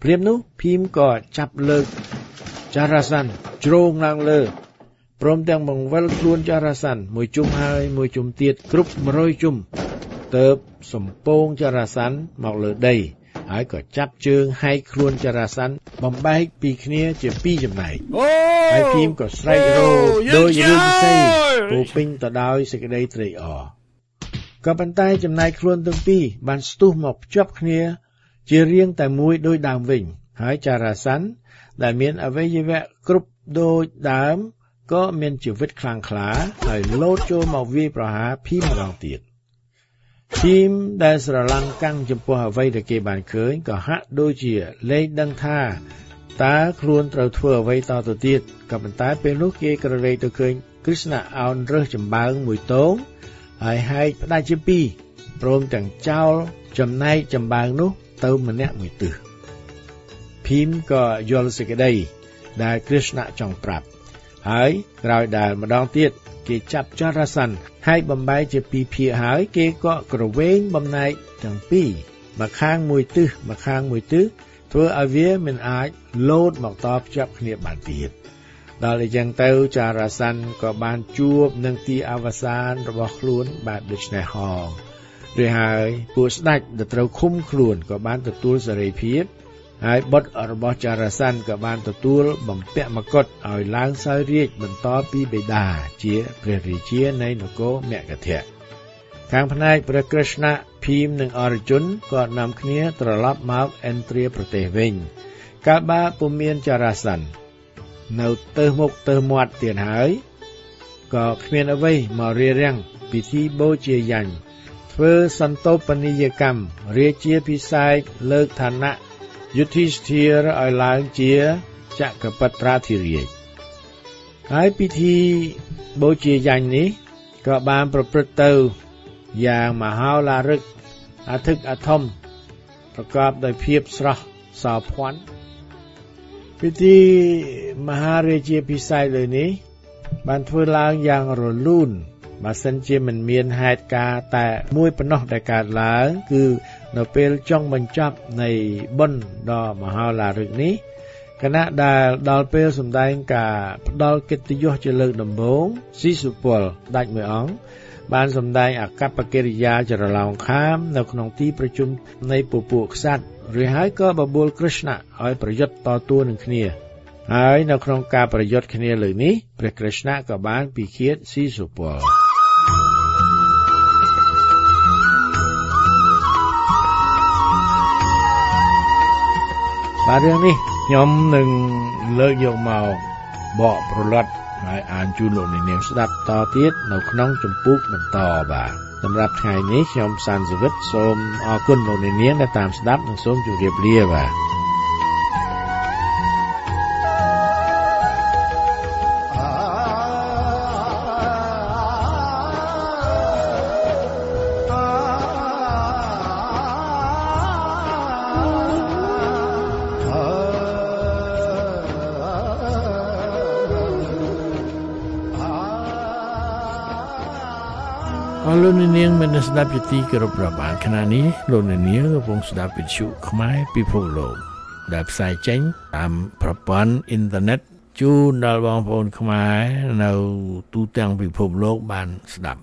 ព្រាមនោះភីមក៏ចាប់លើកចារាសានជ្រងឡើងលើព្រមទាំងបង្វិលខ្លួនចារាសានមួយជុំហើយមួយជុំទៀតគ្រប់100ជុំទៅសំពងចារាសានមកលើដីហើយក៏ចាប់ជើងហែកខ្លួនចារាសានបំបែកពីគ្នាជា2ចំណែកហើយភីមក៏ស្រែករោដោយរឿងផ្សេងពោពេញទៅដោយសេចក្តីត្រេកអរក៏ប៉ុន្តែចំណែកខ្លួនទាំងពីរបានស្ទុះមកភ្ជាប់គ្នាជារាងតែមួយដោយដើមវិញហើយចារាសានដែលមានអវយវៈគ្រប់ដូចដើមក៏មានជីវិតខ្លាំងក្លាហើយលោតចូលមកវាយប្រហារភីមម្ដងទៀតភីមដែលស្រឡាំងកាំងចំពោះអ្វីដែលគេបានឃើញក៏ហាក់ដូចជាលែងដឹងថាតើខ្លួនត្រូវធ្វើអ្វីតទៅទៀតក៏ប៉ុន្តែពេលនោះគេក្រឡេកទៅឃើញគ្រីស្ទអោនរើសចម្បើងមួយតងហើយហែកផ្ដាច់ជាពីរព្រមទាំងចោលចំណែកចម្បើងនោះទៅម្នាក់មួយទិសភីមក៏យល់សេចក្តីដែលគ្រីស្ទចង់ប្រាប់ហើយក្រោយដែលម្ដងទៀតគេចាប់ចារាសានហើយបំបែកជាពីរភាគហើយគេក៏ក្រវែងបំណែកទាំងពីរមកខាងមួយទិសធ្វើឲ្យវាមិនអាចលោតមកតភ្ជាប់គ្នាបានទៀតដល់អញ្ចឹងទៅចារាសានក៏បានជួបនឹងទីអវសានរបស់ខ្លួនបាទដូច្នេះហងឬហើយពួកស្ដេចដែលត្រូវឃុំខ្លួនក៏បានទទួលសេរីភាពហើយបុត្ររបស់ចារាសានក៏បានទទួលបំពាក់មកុដឲ្យឡើងសោយរាជបន្តពីបិតាជាព្រះរាជានៃនគរមគធៈខាងផ្នែកព្រះក្រឹស្នភីមនិងអរជុនក៏នាំគ្នាត្រឡប់មកឥន្ទ្រាប្រទេសវិញកាលបើពុំមានចារាសាននៅទៅមុខទៅមាត់ទៀតហើយក៏គ្មានអ្វីមករារាំងពិធីបូជាយញ្ញធ្វើសន្តោបនីយកម្មរាជាភិសេកលើកឋានៈយុធិស្ថិរឲ្យឡើងជាចក្រពត្រាធិរាជហើយពិធីបូជាយញ្ញនេះក៏បានប្រព្រឹត្តទៅយ៉ាងមហោឡារិកអធិកអធមប្រកបដោយភាពស្រស់សោភ័ណពិធីមហារាជាភិសេកលើនេះបានធ្វើឡើងយ៉ាងរលូនបើសិនជាមិនមានហេតុការណ៍តែមួយប៉ុណ្ណោះដែលកើតឡើងគឺនៅពេលចុងបញ្ចប់នៃបុណ្យដ៏មហោឡារិកនេះគណៈដែលដល់ពេលសម្ដែងការផ្ដល់កិត្តិយសជាលើកដំបូងស៊ីសុពលដាច់មួយអង្គបានសម្ដែងអកប្បកិរិយាចរឡោមខាមនៅក្នុងទីប្រជុំនៃពពួកក្សត្រឬហើយក៏បបួលក្រឹស្នឲ្យប្រយុទ្ធតទល់នឹងគ្នាហើយនៅក្នុងការប្រយុទ្ធគ្នាលើនេះព្រះក្រឹស្នក៏បានពិឃាតស៊ីសុពលបាទរឿងនេះខ្ញុំនឹងលើកយកមកបកប្រល័ត្នហើយអានជូនលោកនាងស្ដាប់តទៀតនៅក្នុងចម្ពោះបន្តបាទសម្រាប់ថ្ងៃនេះខ្ញុំសានសវិតសូមអរគុណលោកនាងដែលតាមស្ដាប់និងសូមជម្រាបលាបាទលោកនាងមានស្ដាប់ជាទីគោរពរាប់អានខណៈនេះលោកនាងកំពុងស្ដាប់វិទ្យុខ្មែរពិភពលោកដែលផ្សាយចេញតាមប្រព័ន្ធអ៊ីនធឺណិតជូនដល់បងប្អូនខ្មែរនៅទូទាំងពិភពលោកបានស្ដាប់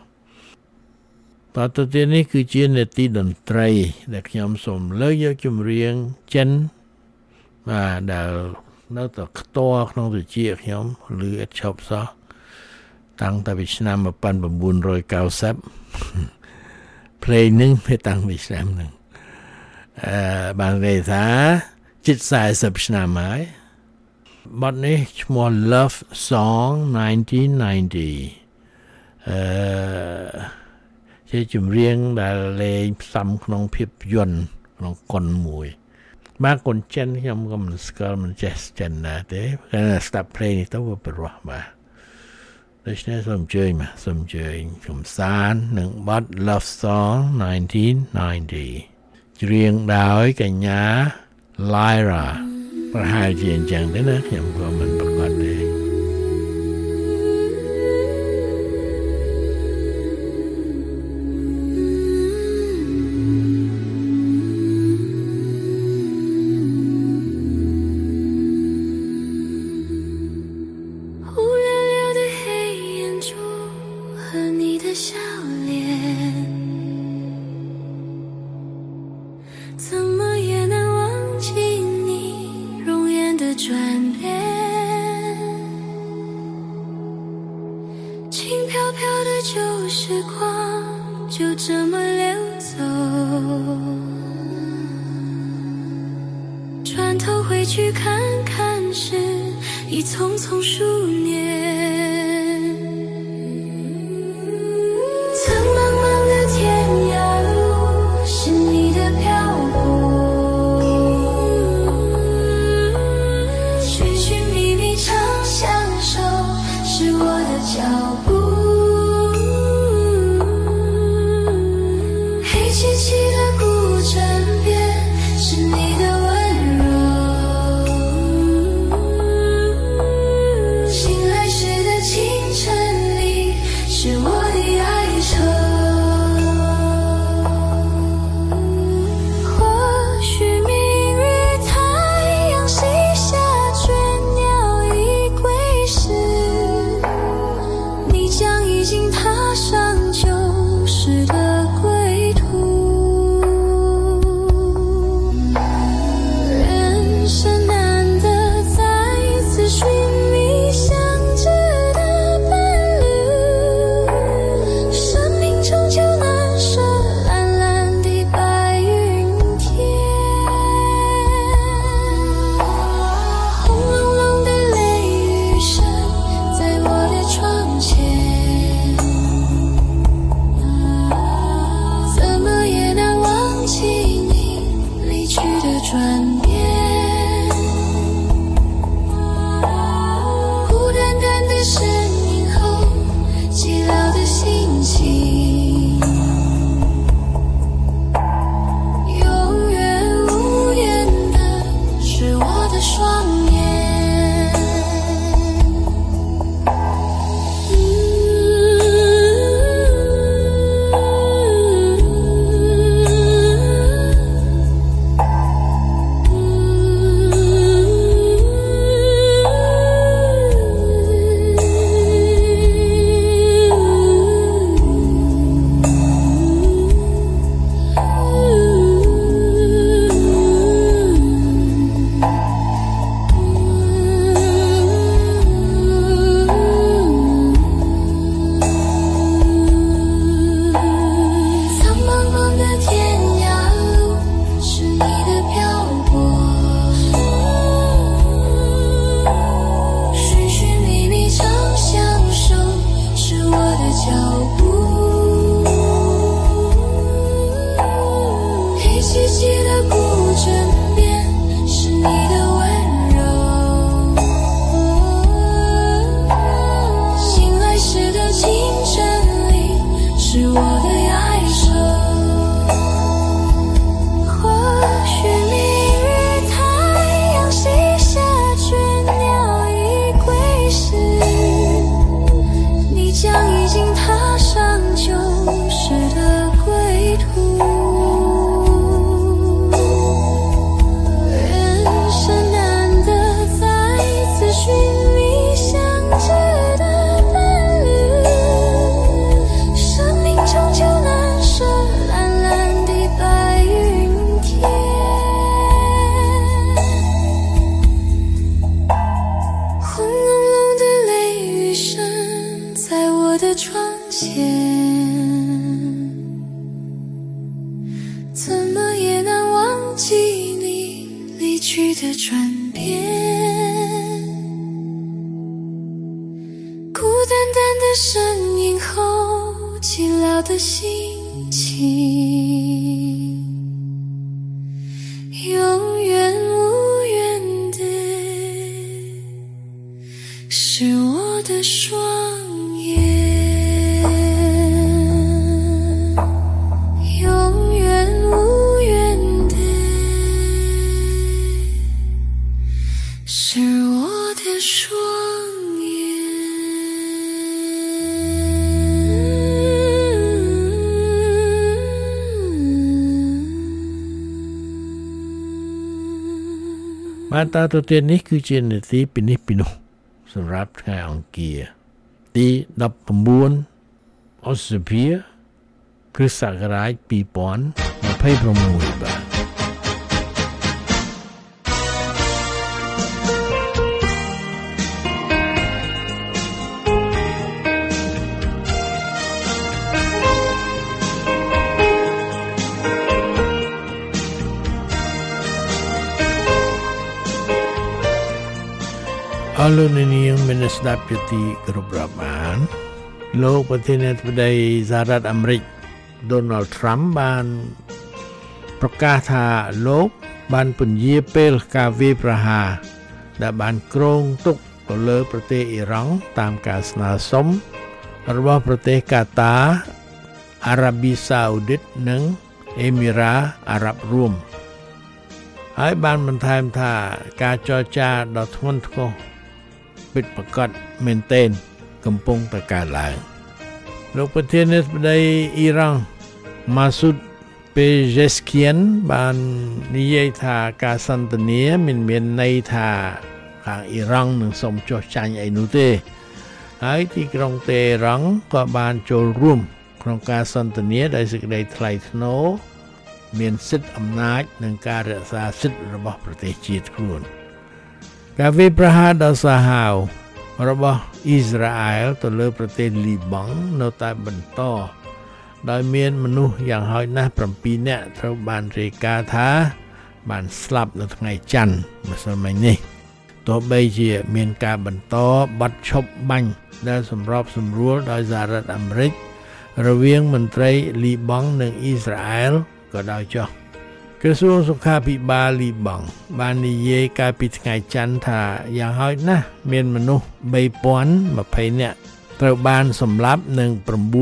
បាទតទៅនេះគឺជានេតិតន្ត្រីដែលខ្ញុំសូមលើកយកចម្រៀងចិនបាទដែលនៅតែខ្ទាស់ក្នុងវិជាខ្ញុំឮឥតឈប់សោះតាំងតែពីឆ្នាំ1990เพลงนึงไปតាំងពីឆ្នាំហ្នឹងបាននិយាយថាជិត40ឆ្នាំហើយបទនេះឈ្មោះ Love Song 1990ជាចម្រៀងដែលលេងផ្សំក្នុងភាពយន្តក្នុងកុនមួយបាទកុនចិនខ្ញុំក៏មិនស្គាល់មិនចេះចិនណាទេតែស្ដាប់เพลงនេះទៅវាពិរោះបាទដូច្នេះសូមអញ្ជើញកំសាន្តនឹងបទ Love Song 1990 ច្រៀងដោយកញ្ញា Lyra ប្រហែលជាអញ្ចឹងទេណាខ្ញុំក៏មិនប្រកាសទេ
「 的笑脸，怎么也难忘记你容颜的转变，轻飘飘的旧时光就这么流走，转头回去看看时已匆匆数年。苍茫茫的天涯路是你的漂泊，寻寻觅觅常相守是我的脚步，黑漆漆的古镇边是你的温柔，醒来时的清晨里是我的哀愁。或许明日太阳西下，倦鸟已归时，你将已经踏上旧时的归途。人生难得再次寻觅相知的伴侣，生命终究难舍蓝蓝的白云天。轰隆隆的雷雨声在我的窗前，怎么也难忘记你离去的转变，孤单单的身影后寂寥的心情，永远无言的是我的双眼。苍茫茫的天涯路是你的漂泊，寻寻觅觅常相守是我的脚步，黑漆漆的古镇边是你的温柔，醒来时的清晨里是我的哀愁。或许明日太阳西下，倦鸟已归时，你将已经踏上旧时的归途。人生难得再次寻觅相知的伴侣，生命终究难舍蓝蓝的白云天。轰隆隆的雷雨声在我的窗前，怎么也难忘记你离去的转变，孤单单的身影后寂寥的心情，永远无缘的是我的双眼，永远无缘的是我的双眼。
มาตราตัวเตียนนี้คือเจนตีปินิปิโนสำหรับថ្ងៃអង្គារទី19 អូស្ត្រាលីគ្រិស្តសករាជ2026បាទអរលោកអ្នកនាងមានស្ដាប់ជាទីគោរពរាប់អានលោកប្រធានាធិបតីសហរដ្ឋអាមេរិក Donald Trump បានប្រកាសថាលោកបានពន្យាពេលការវាយប្រហារដែលបានគ្រោងទុកទៅលើប្រទេសអ៊ីរ៉ង់តាមការស្នើសុំរបស់ប្រទេសកាតាអារ៉ាប៊ីសាអូឌីតនិងអេមីរ៉ាអារ៉ាប់រួមហើយបានបន្ថែមថាការចរចាដ៏ធ្ងន់ធ្ងរពិតប្រាកដមែនទែនកំពុងតែកើតឡើងលោកប្រធានាធិបតីអ៊ីរ៉ង់ Masoud Pezeshkian បាននិយាយថាការសន្ទនាមិនមានន័យថាខាងអ៊ីរ៉ង់នឹងសូមចុះចាញ់អីនោះទេហើយទីក្រុងតេហ៍ក៏បានចូលរួមក្នុងការសន្ទនាដោយសេចក្តីថ្លៃថ្នូរមានសិទ្ធិអំណាចនិងការរក្សាសិទ្ធិរបស់ប្រទេសជាតិខ្លួនការវាយប្រហារដ៏សាហាវរបស់អ៊ីស្រាអែលទៅលើប្រទេសលីបង់នៅតែបន្តដោយមានមនុស្សយ៉ាងហោចណាស់7នាក់ត្រូវបានរាយការណ៍ថាបានស្លាប់នៅថ្ងៃច័ន្ទម្សិលមិញនេះទោះបីជាមានការបន្តបទឈប់បាញ់ដែលសម្របសម្រួលដោយសហរដ្ឋអាមេរិករវាងមន្ត្រីលីបង់និងអ៊ីស្រាអែលក៏ដោយចុះក្រសួងសុខាភិបាលលីបង់បាននិយាយកាលពីថ្ងៃច័ន្ទថាយ៉ាងហោចណាស់មានមនុស្ស3020នាក់ត្រូវបានសម្លាប់និង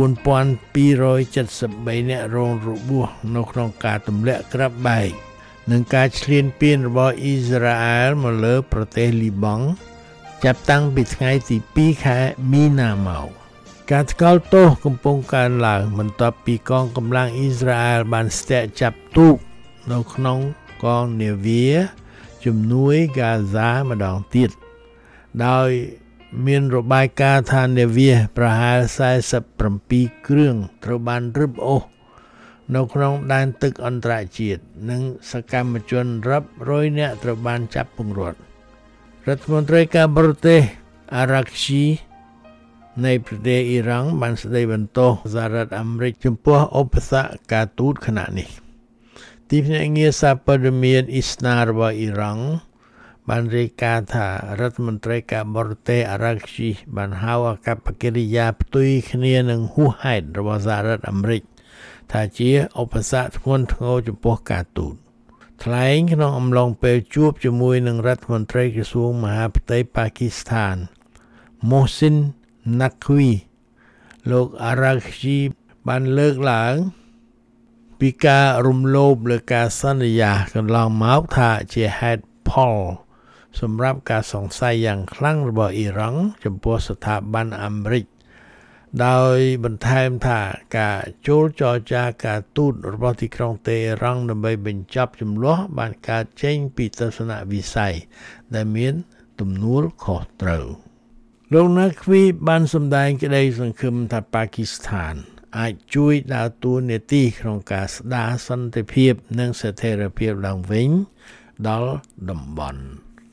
9273នាក់រងរបួសនៅក្នុងការទម្លាក់គ្រាប់បែកនិងការឈ្លានពានរបស់អ៊ីស្រាអែលមកលើប្រទេសលីបង់ចាប់តាំងពីថ្ងៃទី2ខែមីនាមកការថ្កោលទោសកំពុងកើនឡើងបន្ទាប់ពីកងកម្លាំងអ៊ីស្រាអែលបានស្ទាក់ចាប់ទូកនៅក្នុងកងនាវាជំនួយហ្គាហ្សាម្ដងទៀតដោយមានរបាយការណ៍ថានាវាប្រហែល47គ្រឿងត្រូវបានរឹបអូសនៅក្នុងដែនទឹកអន្តរជាតិនិងសកម្មជនរាប់រយនាក់ត្រូវបានចាប់ពង្រត់រដ្ឋមន្ត្រីការបរទេសអារ៉ាក់ស៊ីនៃប្រទេសអ៊ីរ៉ង់បានស្ដីបន្ទោសសហរដ្ឋអាមេរិកចំពោះឧបសគ្គការទូតខណៈនេះទីភ្នាក់ងារសារព័ត៌មានអ៊ីស្ណារបស់អ៊ីរ៉ង់បានរាយការណ៍ថារដ្ឋមន្ត្រីការបរទេសអារ៉ាក់ស៊ីបានហៅអាកប្បកិរិយាផ្ទុយគ្នានឹងហួសហេតុរបស់សហរដ្ឋអាមេរិកថាជាឧបសគ្គធ្ងន់ធ្ងរចំពោះការទូតថ្លែងក្នុងអំឡុងពេលជួបជាមួយនឹងរដ្ឋមន្ត្រីក្រសួងមហាផ្ទៃប៉ាគីស្ថាន Mohsin Naqvi លោកអារ៉ាក់ស៊ីបានលើកឡើងពីការរំលោភលើការសន្យាកន្លងមកថាជាហេតុផលសម្រាប់ការសង្ស័យយ៉ាងខ្លាំងរបស់អ៊ីរ៉ង់ចំពោះស្ថាប័នអាមេរិកដោយបន្ថែមថាការចូលចរចាការទូតរបស់ទីក្រុងតេហ៍ដើម្បីបញ្ចប់ជម្លោះបានកើតចេញពីទស្សនវិស័យដែលមានទំនួលខុសត្រូវលោកណាក់វីបានសម្ដែងក្តីសង្ឃឹមថាប៉ាគីស្ថានអាចជួយដើរតួនាទីក្នុងការស្ដារសន្តិភាពនិងស្ថិរភាពឡើងវិញដល់តំបន់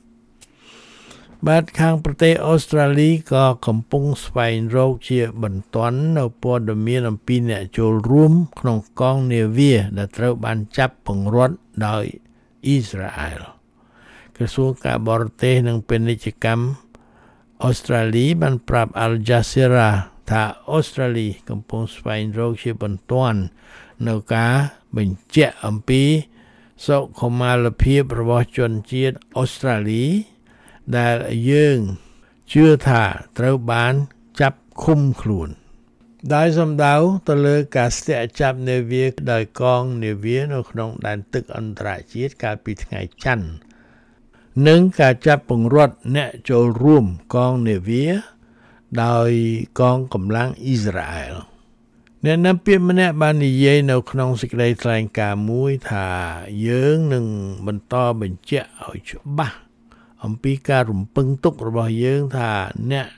បាទខាងប្រទេសអូស្ត្រាលីក៏កំពុងស្វែងរកជាបន្ទាន់នៅព័ត៌មានអំពីអ្នកចូលរួមក្នុងកងនាវាដែលត្រូវបានចាប់ពង្រត់ដោយអ៊ីស្រាអែលក្រសួងការបរទេសនិងពាណិជ្ជកម្មអូស្ត្រាលីបានប្រាប់ Al Jazeera ថាអូស្ត្រាលីកំពុងស្វែងរកជាបន្ទាន់នៅការបញ្ជាក់អំពីសុខុមាលភាពរបស់ជនជាតិអូស្ត្រាលីដែលយើងជឿថាត្រូវបានចាប់ឃុំខ្លួនដោយសំដៅទៅលើការស្ទាក់ចាប់នាវាដោយកងនាវានៅក្នុងដែនទឹកអន្តរជាតិកាលពីថ្ងៃច័ន្ទនិងការចាប់ពង្រត់អ្នកចូលរួមកងនាវាដោយកងកម្លាំងអ៊ីស្រាអែលអ្នកនាំពាក្យម្នាក់បាននិយាយនៅក្នុងសេចក្តីថ្លែងការណ៍មួយថាយើងនឹងបន្តបញ្ជាក់ឲ្យច្បាស់អំពីការរំពឹងទុករបស់យើងថាអ្នក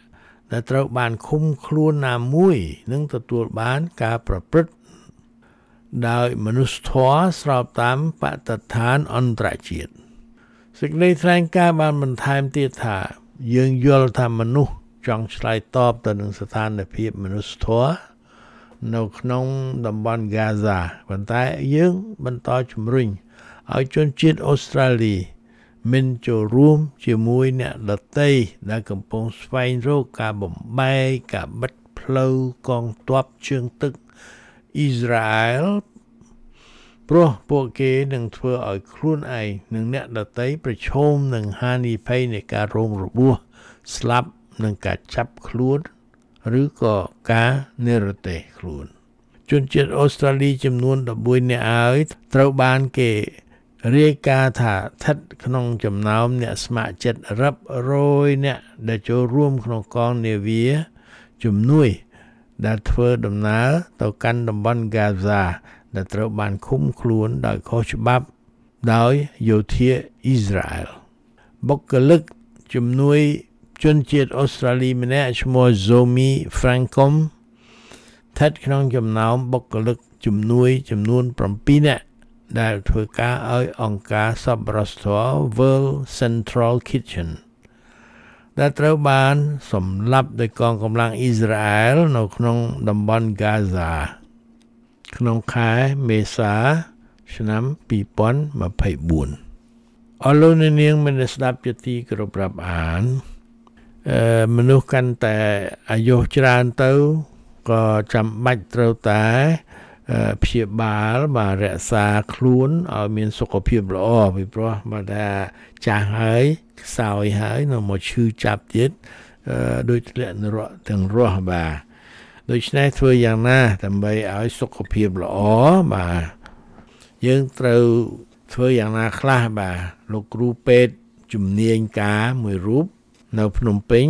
ដែលត្រូវបានឃុំខ្លួនណាមួយនឹងទទួលបានការប្រព្រឹត្តដោយមនុស្សធម៌ស្របតាមបទដ្ឋានអន្តរជាតិសេចក្តីថ្លែងការណ៍បានបន្ថែមទៀតថាយើងយល់ថាមនុស្សចង់ឆ្លើយតបទៅនឹងស្ថានភាពមនុស្សធម៌នៅក្នុងតំបន់ហ្គាហ្សាប៉ុន្តែយើងបន្តជំរុញឲ្យជនជាតិអូស្ត្រាលីមិនចូលរួមជាមួយអ្នកដទៃដែលកំពុងស្វែងរកការបំបែកការបិទផ្លូវកងទ័ពជើងទឹកអ៊ីស្រាអែលព្រោះពួកគេនឹងធ្វើឲ្យខ្លួនឯងនិងអ្នកដទៃប្រឈមនឹងហានិភ័យនៃការរងរបួសស្លាប់និងការចាប់ខ្លួនឬក៏ការនិរទេសខ្លួនជនជាតិអូស្ត្រាលីចំនួន11នាក់ហើយត្រូវបានគេរាយការណ៍ថាស្ថិតក្នុងចំណោមអ្នកស្ម័គ្រចិត្តរាប់រយនាក់ដែលចូលរួមក្នុងកងនាវាជំនួយដែលធ្វើដំណើរទៅកាន់តំបន់ហ្គាហ្សាដែលត្រូវបានឃុំខ្លួនដោយខុសច្បាប់ដោយយោធាអ៊ីស្រាអែលបុគ្គលិកជំនួយជនជាតិអូស្ត្រាលីម្នាក់ឈ្មោះ Zomi Frankom ស្ថិតក្នុងចំណោមបុគ្គលិកជំនួយចំនួន7នាក់ដែលធ្វើការឲ្យអង្គការសប្បុរសធម៌ World Central Kitchen ដែលត្រូវបានសម្លាប់ដោយកងកម្លាំងអ៊ីស្រាអែលនៅក្នុងតំបន់ហ្គាហ្សាក្នុងខែមេសាឆ្នាំ2024អរលោកអ្នកនាងមានស្ដាប់ជាទីគោរពរាប់អានមនុស្សកាន់តែអាយុច្រើនទៅក៏ចាំបាច់ត្រូវតែព្យាបាលបាទរក្សាខ្លួនឲ្យមានសុខភាពល្អពីព្រោះបើថាចាស់ហើយខ្សោយហើយនៅមកឈឺចាប់ទៀតដូចធ្លាក់នរកទាំងរស់បាទដូច្នេះធ្វើយ៉ាងណាដើម្បីឲ្យសុខភាពល្អបាទយើងត្រូវធ្វើយ៉ាងណាខ្លះបាទលោកគ្រូពេទ្យជំនាញការមួយរូបនៅភ្នំពេញ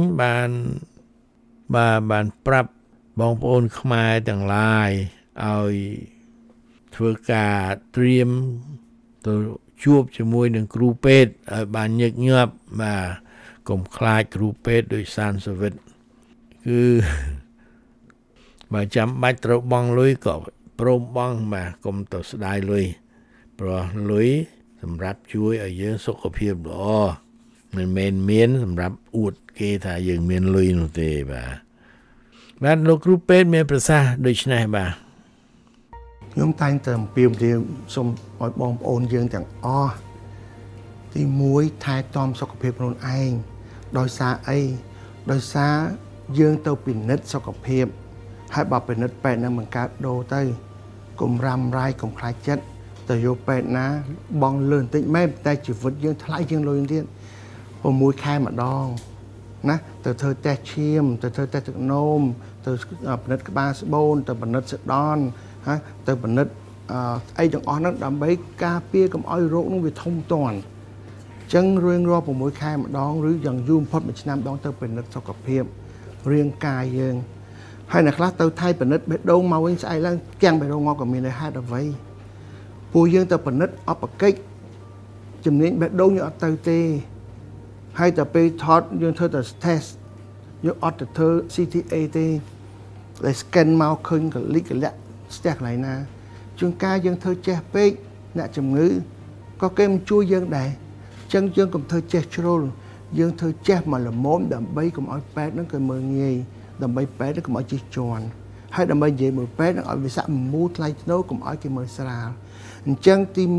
បានប្រាប់បងប្អូនខ្មែរទាំងឡាយឲ្យធ្វើការត្រៀមទៅជួបជាមួយនឹងគ្រូពេទ្យឲ្យបានញឹកញាប់បាទកុំខ្លាចគ្រូពេទ្យដោយសានសវិតគឺបើចាំបាច់ត្រូវបង់លុយក៏ព្រមបង់បាទកុំទៅស្ដាយលុយព្រោះលុយសម្រាប់ជួយឲ្យយើងសុខភាពល្អមិនមែនមានសម្រាប់អួតគេថាយើងមានលុយនោះទេបាទលោកគ្រូពេទ្យមានប្រសាសន៍ដូចនេះបាទ
ខ្ញុំតែងតែអំពាវនាវសូមឲ្យបងប្អូនយើងទាំងអស់ទី1ថែទាំសុខភាពខ្លួនឯងដោយសារអីដោយសារយើងទៅពិនិត្យសុខភាពហើយបើពិនិត្យពេទ្យនឹងបង្កើតដូរទៅកុំរ៉ាំរ៉ាយកុំខ្លាចចិត្តទៅយកពេទ្យណាបងលឿនតិចមែនតែជីវិតយើងថ្លៃជាងលុយទៀត6ខែម្ដងណាទៅធ្វើតេស្តឈាមទៅធ្វើតេស្តទឹកនោមទៅពិនិត្យក្បាលស្បូនទៅពិនិត្យសដនហើយទៅពិនិត្យអីទាំងអស់ហ្នឹងដើម្បីការពារកុំឲ្យរោគនោះវាធំធាត់អញ្ចឹងរៀងរាល់6ខែម្ដងឬយ៉ាងយូរបំផុត1ឆ្នាំម្ដងទៅពិនិត្យសុខភាពរាងកាយយើងហើយអ្នកខ្លះទៅថៃពិនិត្យបេះដូងមកវិញស្អែកឡើងគាំងបេះដូងមកក៏មានហេតុអ្វីពួកយើងទៅពិនិត្យអបកិច្ចជំនាញបេះដូងយើងអត់ទៅទេហើយតែពេលថតយើងធ្វើតែ test យើងអត់ទៅធ្វើ CTA ទេតែ scan មកឃើញកលិចកលាក់ស្ទះកន្លែងណាជួនកាលយើងធ្វើចេះពេកអ្នកជំងឺក៏គេមិនជួយយើងដែរអញ្ចឹងយើងកុំធ្វើចេះជ្រុលយើងធ្វើចេះមកល្មមដើម្បីកុំឲ្យពេទ្យហ្នឹងគេមើលងាយដើម្បីពេទ្យហ្នឹងកុំឲ្យជិះជាន់ហើយដើម្បីនិយាយមើលពេទ្យហ្នឹងឲ្យវាសាក់មូលថ្លៃថ្នូរកុំឲ្យគេមើលស្រាលអញ្ចឹងទី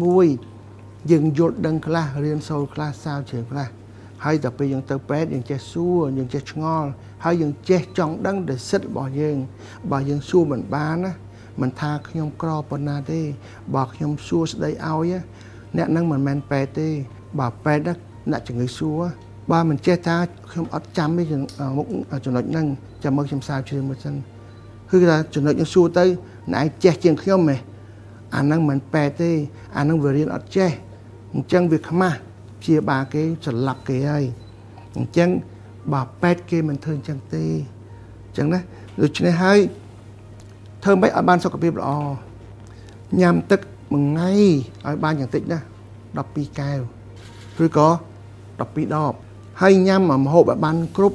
1យើងយល់ដឹងខ្លះរៀនសូត្រខ្លះសាវជ្រាវខ្លះហើយដល់ពេលយើងទៅពេទ្យយើងចេះសួរយើងចេះឆ្ងល់ហើយយើងចេះចង់ដឹងពីសិទ្ធិរបស់យើងបើយើងសួរមិនបានណាមិនថាខ្ញុំក្រប៉ុណ្ណាទេបើខ្ញុំសួរស្ដីឲ្យអ្នកនឹងមិនមែនពេទ្យទេបើពេទ្យអ្នកជំងឺសួរបើមិនចេះថាខ្ញុំអត់ចាំទេមុខចំណុចហ្នឹងចាំមើលខ្ញុំសាវជ្រាវមួយសិនគឺថាចំណុចហ្នឹងសួរទៅអ្នកឯងចេះជាងខ្ញុំហ៎អាហ្នឹងមិនពេទ្យទេអាហ្នឹងវារៀនអត់ចេះអញ្ចឹងវាខ្មាស់ព្យាបាលគេស្លាប់គេហើយអញ្ចឹងបើពេទ្យគេមិនធ្វើអញ្ចឹងទេអញ្ចឹងណាដូច្នេះហើយធ្វើមិនឲ្យបានសុខភាពល្អញ៉ាំទឹកមួយថ្ងៃឲ្យបានយ៉ាងតិចណា12កែវឬក៏12ដបហើយញ៉ាំម្ហូបឲ្យបានគ្រប់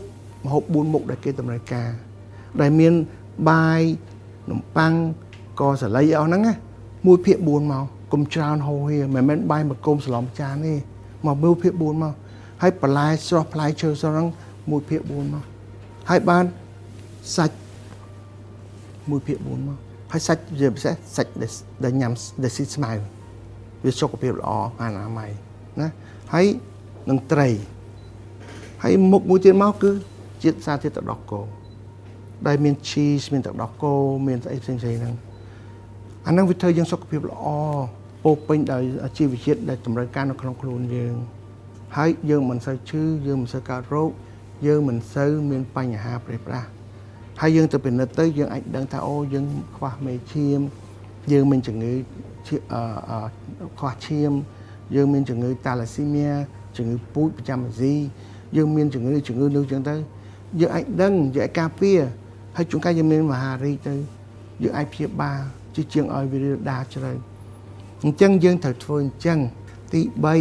ម្ហូប4មុខដែលគេតម្រូវការដែលមានបាយនំប៉័ងក៏សាលីអស់ហ្នឹងណា1ភាគ4មកកុំច្រើនហូរហៀមិនមែនបាយមកគុំសឡំចានទេមក1ភាគ4មកហើយបន្លែស្រស់ផ្លែឈើស្រស់ហ្នឹង1ភាគ4មកហើយបានសាច់1ភាគ4មកហើយសាច់ជាពិសេសសាច់ដែលញ៉ាំដែលស៊ីស្មៅវាសុខភាពល្អអនាម័យណាហើយនឹងត្រីហើយមុខមួយទៀតមកគឺជាតិសារធាតុទឹកដោះគោដែលមាន cheese មានទឹកដោះគោមានស្អីផ្សេងៗហ្នឹងអាហ្នឹងវាធ្វើយើងសុខភាពល្អពោពេញដោយជីវជាតិដែលតម្រូវការនៅក្នុងខ្លួនយើងហើយយើងមិនសូវឈឺយើងមិនសូវកើតរោគយើងមិនសូវមានបញ្ហាប្រេះប្រាស់ហើយយើងទៅពិនិត្យទៅយើងអាចដឹងថាអូយើងខ្វះមេឈាមយើងមានជំងឺខ្វះឈាមយើងមានជំងឺតាឡាស៊ីមៀជំងឺពូជប្រចាំអាស៊ីយើងមានជំងឺនោះចឹងទៅយើងអាចដឹងយើងអាចការពារហើយជួនកាលយើងមានមហារីកទៅយើងអាចព្យាបាលជាងឲ្យវាដាជ្រៅអញ្ចឹងយើងត្រូវធ្វើអញ្ចឹងទី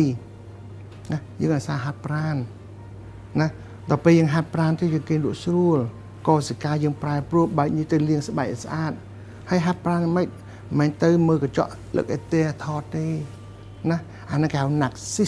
3ណាយើងអាសាហាត់ប្រាណណាដល់ពេលយើងហាត់ប្រាណទៅយើងគេលក់ស្រួលកោសិកាយើងប្រែប្រួលបែកនេះទៅលាងស្បែកស្អាតហើយហាត់ប្រាណមិនមែនទៅមើលកញ្ចក់លើកអេទែថតទេណាអានោះគេហៅ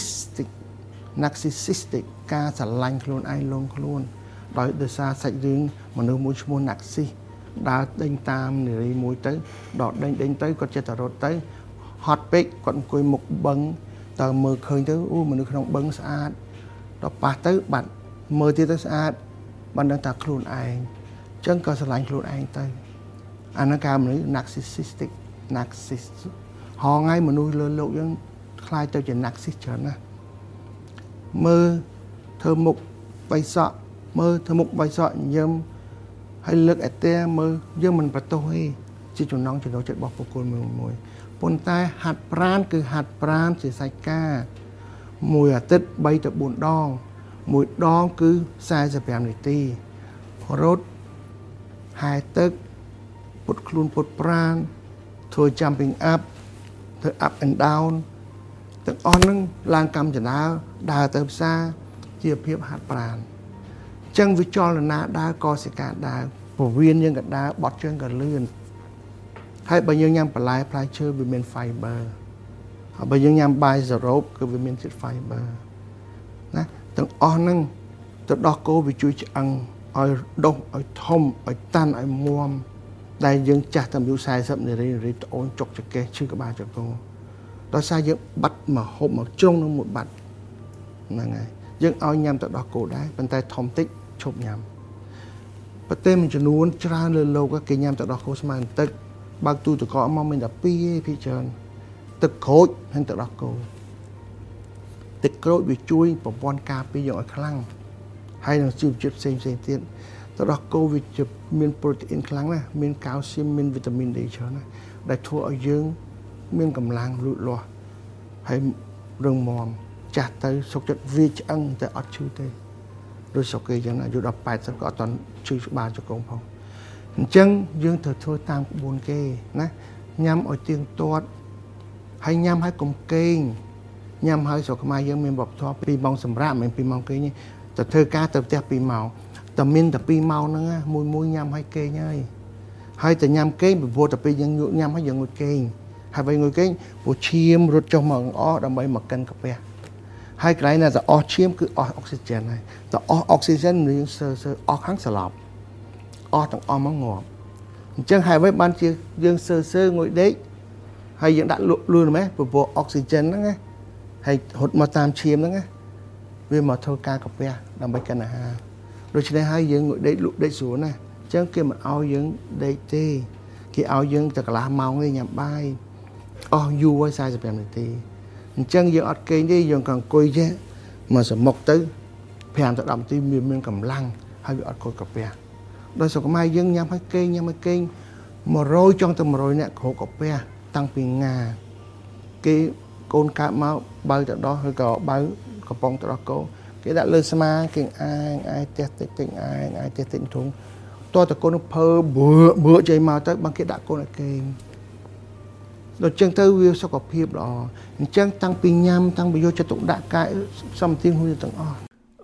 narcissistic ការស្រឡាញ់ខ្លួនឯងលងខ្លួនដោយសារសាច់រឿងមនុស្សមួយឈ្មោះ narcissus ដើរដេញតាមនារីមួយទៅដល់ដេញទៅគាត់ចិត្តតែរត់ទៅហត់ពេកគាត់អង្គុយមុខបឹងតើមើលឃើញទៅអូមនុស្សក្នុងបឹងស្អាតដល់ប៉ះទៅបាត់មើលទៀតទៅស្អាតបានដឹងថាខ្លួនឯងអញ្ចឹងក៏ស្រឡាញ់ខ្លួនឯងទៅអានោះគេមនុស្ស narcissistic narciss ហងៃមនុស្សលើលោកយើងខ្លាយទៅជា narciss ច្រើនណាស់មើលធ្វើមុខបៃសក់មើលធ្វើមុខបៃសក់ញឹមហើយលើកអេទែមើលយើងមិនបន្ទោសទេជាចំណងចំណូលចិត្តរបស់បុគ្គលមួយប៉ុន្តែហាត់ប្រាណគឺហាត់ប្រាណជាសាច់ការមួយអាទិត្យ3ទៅ4ដងមួយដងគឺ45នាទីរត់ហែទឹកពុតខ្លួនពុតប្រាណធ្វើ jumping up ធ្វើ up and down ទាំងអស់ហ្នឹងឡើងកម្មចនាដើរទៅផ្សារជាភាពហាត់ប្រាណអញ្ចឹងវាចលនាដើរកសិកាដើរពវៀនយើងក៏ដើរបត់ជើងក៏លឿនហើយបើយើងញ៉ាំបន្លែផ្លែឈើវាមាន fiber ហើយបើយើងញ៉ាំបាយសរ៉ូបគឺវាមានជាតិ fiber ណាទាំងអស់ហ្នឹងទៅដោះគោវាជួយឆ្អឹងឲ្យដុះឲ្យធំឲ្យតាន់ឲ្យមាំដែលយើងចាស់តាមអាយុ40នារីត្អូនចុកចកេះឈឺក្បាលចកោដោយសារយើងបាត់មកហូបមកជ្រុងនឹងមួយបាត់ហ្នឹងហើយយើងឲ្យញ៉ាំទៅដោះគោដែរប៉ុន្តែធំតិចឈប់ញ៉ាំប្រទេសមួយចំនួនច្រើនលើលោកគេញ៉ាំទៅដោះគោស្មើនឹងទឹកបើកទូទឹកកកមកមានតែ2ឯងភាគច្រើនទឹកក្រូចហើយទៅដោះគោទឹកក្រូចវាជួយប្រព័ន្ធការពារយើងឲ្យខ្លាំងហើយនឹងជីវជាតិផ្សេងទៀតទៅដោះគោវាមានប្រូតេអ៊ីនខ្លាំងណាស់មានកាល់ស៊ីមមានវីតាមីន D ច្រើនណាស់ដែលធ្វើឲ្យយើងមានកម្លាំងលូតលាស់ហើយរឹងមាំចាស់ទៅសុខចិត្តវាឆ្អឹងតែអត់ឈឺទេដូចស្រុកគេចឹងអាយុដល់80ក៏អត់ទាន់ឈឺក្បាលចង្កូមផងអញ្ចឹងយើងត្រូវធ្វើតាមក្បួនគេណាញ៉ាំឲ្យទៀងទាត់ហើយញ៉ាំឲ្យកុំកេងញ៉ាំហើយស្រុកខ្មែរយើងមានវប្បធម៌2ម៉ោងសម្រាប់មិន2ម៉ោងគេងទេទៅធ្វើការទៅផ្ទះ2ម៉ោងតែមានតែ2ម៉ោងហ្នឹងមួយញ៉ាំឲ្យកេងហើយតែញ៉ាំកេងពីព្រោះតែពេលយើងញ៉ាំហើយយើងងុយកេងហើយវិញងុយគេព្រោះឈាមរត់ចុះមកអស់ដើម្បីមកកិនកាពះហើយកន្លែងណាតែអស់ឈាមគឺអស់អុកស៊ីហ្សែនហើយតែអស់អុកស៊ីហ្សែនយើងអស់ខាងស្លាប់អស់ទាំងអស់មកងាប់អញ្ចឹងហើយវិញបានជាយើងងុយដេកហើយយើងដាក់លួនមែនព្រោះអុកស៊ីហ្សែនហ្នឹងណាហើយរត់មកតាមឈាមហ្នឹងណាវាមកធ្វើការកាពះដើម្បីកិនអាហារដូច្នេះហើយយើងងុយដេកលក់ដេកស្រួលណាអញ្ចឹងគេមិនឲ្យយើងដេកទេគេឲ្យយើងតែកន្លះម៉ោងទេញ៉ាំបាយអស់យូរហើយ45នាទីអញ្ចឹងយើងអត់គេងទេយើងក៏អង្គុយចេះមកសមុកទៅ5ទៅ10នាទីមានកម្លាំងហើយវាអត់កូនកាពះដោយស្រុកខ្មែរយើងញ៉ាំឲ្យគេង100ចង់ទៅ100នាក់គ្រូកាពះតាំងពីងាគេកូនកើតមកបើទៅដោះឬក៏បើកំប៉ុងទៅដោះគោគេដាក់លើស្មាគេអាយផ្ទះតិចអាយផ្ទះតិចធំតើតកូនភើបឺចេញមកទៅបានគេដាក់កូនឲ្យគេងដូចចឹងទៅវាសុខភាពល្អអញ្ចឹងតាំងពីញ៉ាំតាំងពីយកចិត្តទុកដាក់កាយសម្បត្តិខ្លួនទាំងអស់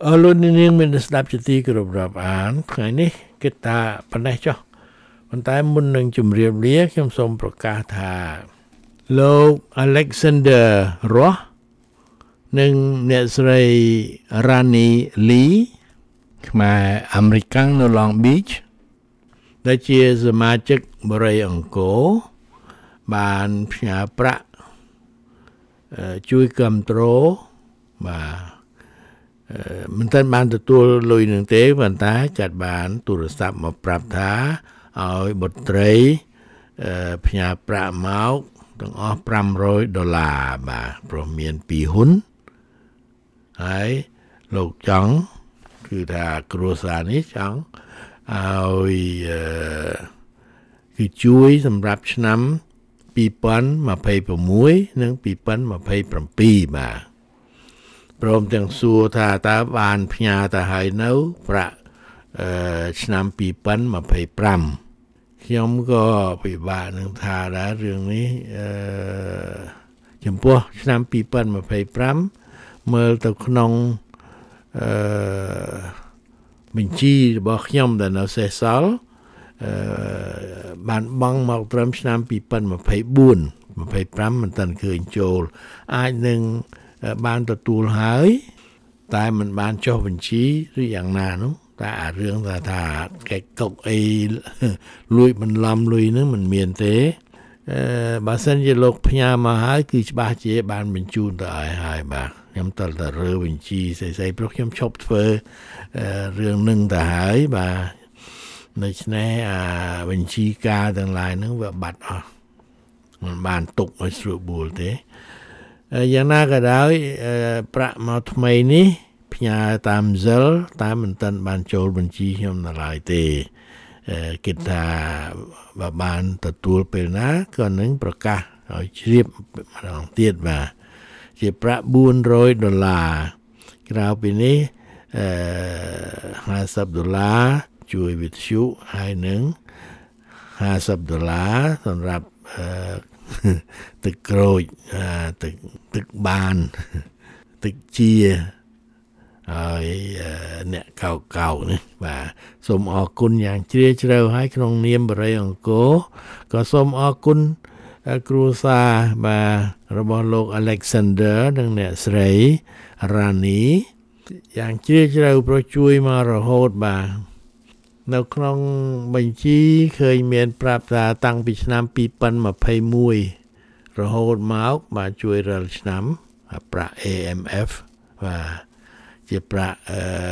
លោកនាងមានស្ដាប់ជាទីគោរពរាប់អានថ្ងៃនេះគិតថាប៉ុណ្ណេះចុះប៉ុន្តែមុននឹងជម្រាបលាខ្ញុំសូមប្រកាសថាលោក Alexander Ross និងអ្នកស្រី Rani Lee ខ្មែរអាមេរិកនៅ Long Beach ដែលជាសមាជិកបរិយាអង្គរបានផ្ញើប្រាក់ជួយគាំទ្រមិនទាន់បានទទួលលុយនឹងទេប៉ុន្តែគាត់បានទូរស័ព្ទមកប្រាប់ថាឲ្យបុត្រីផ្ញើប្រាក់មកទាំងអស់$500បាទព្រោះមាន2ហ៊ុនហើយលោកចង់គឺថាគ្រួសារនេះចង់ឲ្យគឺជួយសម្រាប់ឆ្នាំ2026និង2027បាទព្រមទាំងសួរថាតើបានផ្ញើទៅហើយនៅប្រាក់ឆ្នាំ2025ខ្ញុំក៏ពិបាកនឹងថាដែររឿងនេះចំពោះឆ្នាំ2025មើលទៅក្នុងបញ្ជីរបស់ខ្ញុំដែលនៅសេសសល់បានបង់មកត្រឹមឆ្នាំ2024 25មិនទាន់ឃើញចូលអាចនឹងបានទទួលហើយតែមិនបានចុះបញ្ជីឬយ៉ាងណានោះតែអារឿងថាគេកុកអីលួចបន្លំលុយហ្នឹងមិនមានទេបើសិនជាលោកផ្ញើមកហើយគឺច្បាស់ជាបានបញ្ជូនទៅឲ្យហើយបាទខ្ញុំតើរើបញ្ជីស្អីព្រោះខ្ញុំឈប់ធ្វើរឿងនឹងទៅហើយបាទដូច្នេះបញ្ជីការទាំងឡាយហ្នឹងវាបាត់អស់មិនបានទុកឲ្យស្រួលបួលទេយ៉ាងណាក៏ដោយប្រាក់មកថ្មីនេះផ្ញើតាមZelleតែមិនទាន់បានចូលបញ្ជីខ្ញុំនៅឡើយទេគិតថាបើបានទទួលពេលណាក៏នឹងប្រកាសឲ្យជ្រាបម្ដងទៀតបាទជាប្រាក់$400ក្រៅពីនេះ$50ជួយវិទ្យុហើយនឹង$50សម្រាប់ទឹកក្រូចទឹកបានទឹកជាហើយអ្នកកៅនេះបាទសូមអរគុណយ៉ាងជ្រាលជ្រៅហើយក្នុងនាមបរិយាអង្គរក៏សូមអរគុណគ្រួសារបាទរបស់លោក Alexander និងអ្នកស្រី Rani យ៉ាងជ្រាលជ្រៅព្រោះជួយមករហូតបាទនៅក្នុងបញ្ជីឃើញមានប្រាប់ថាតាំងពីឆ្នាំ2021រហូតមកបាទជួយរាល់ឆ្នាំប្រាក់ AMF បាទជាប្រាក់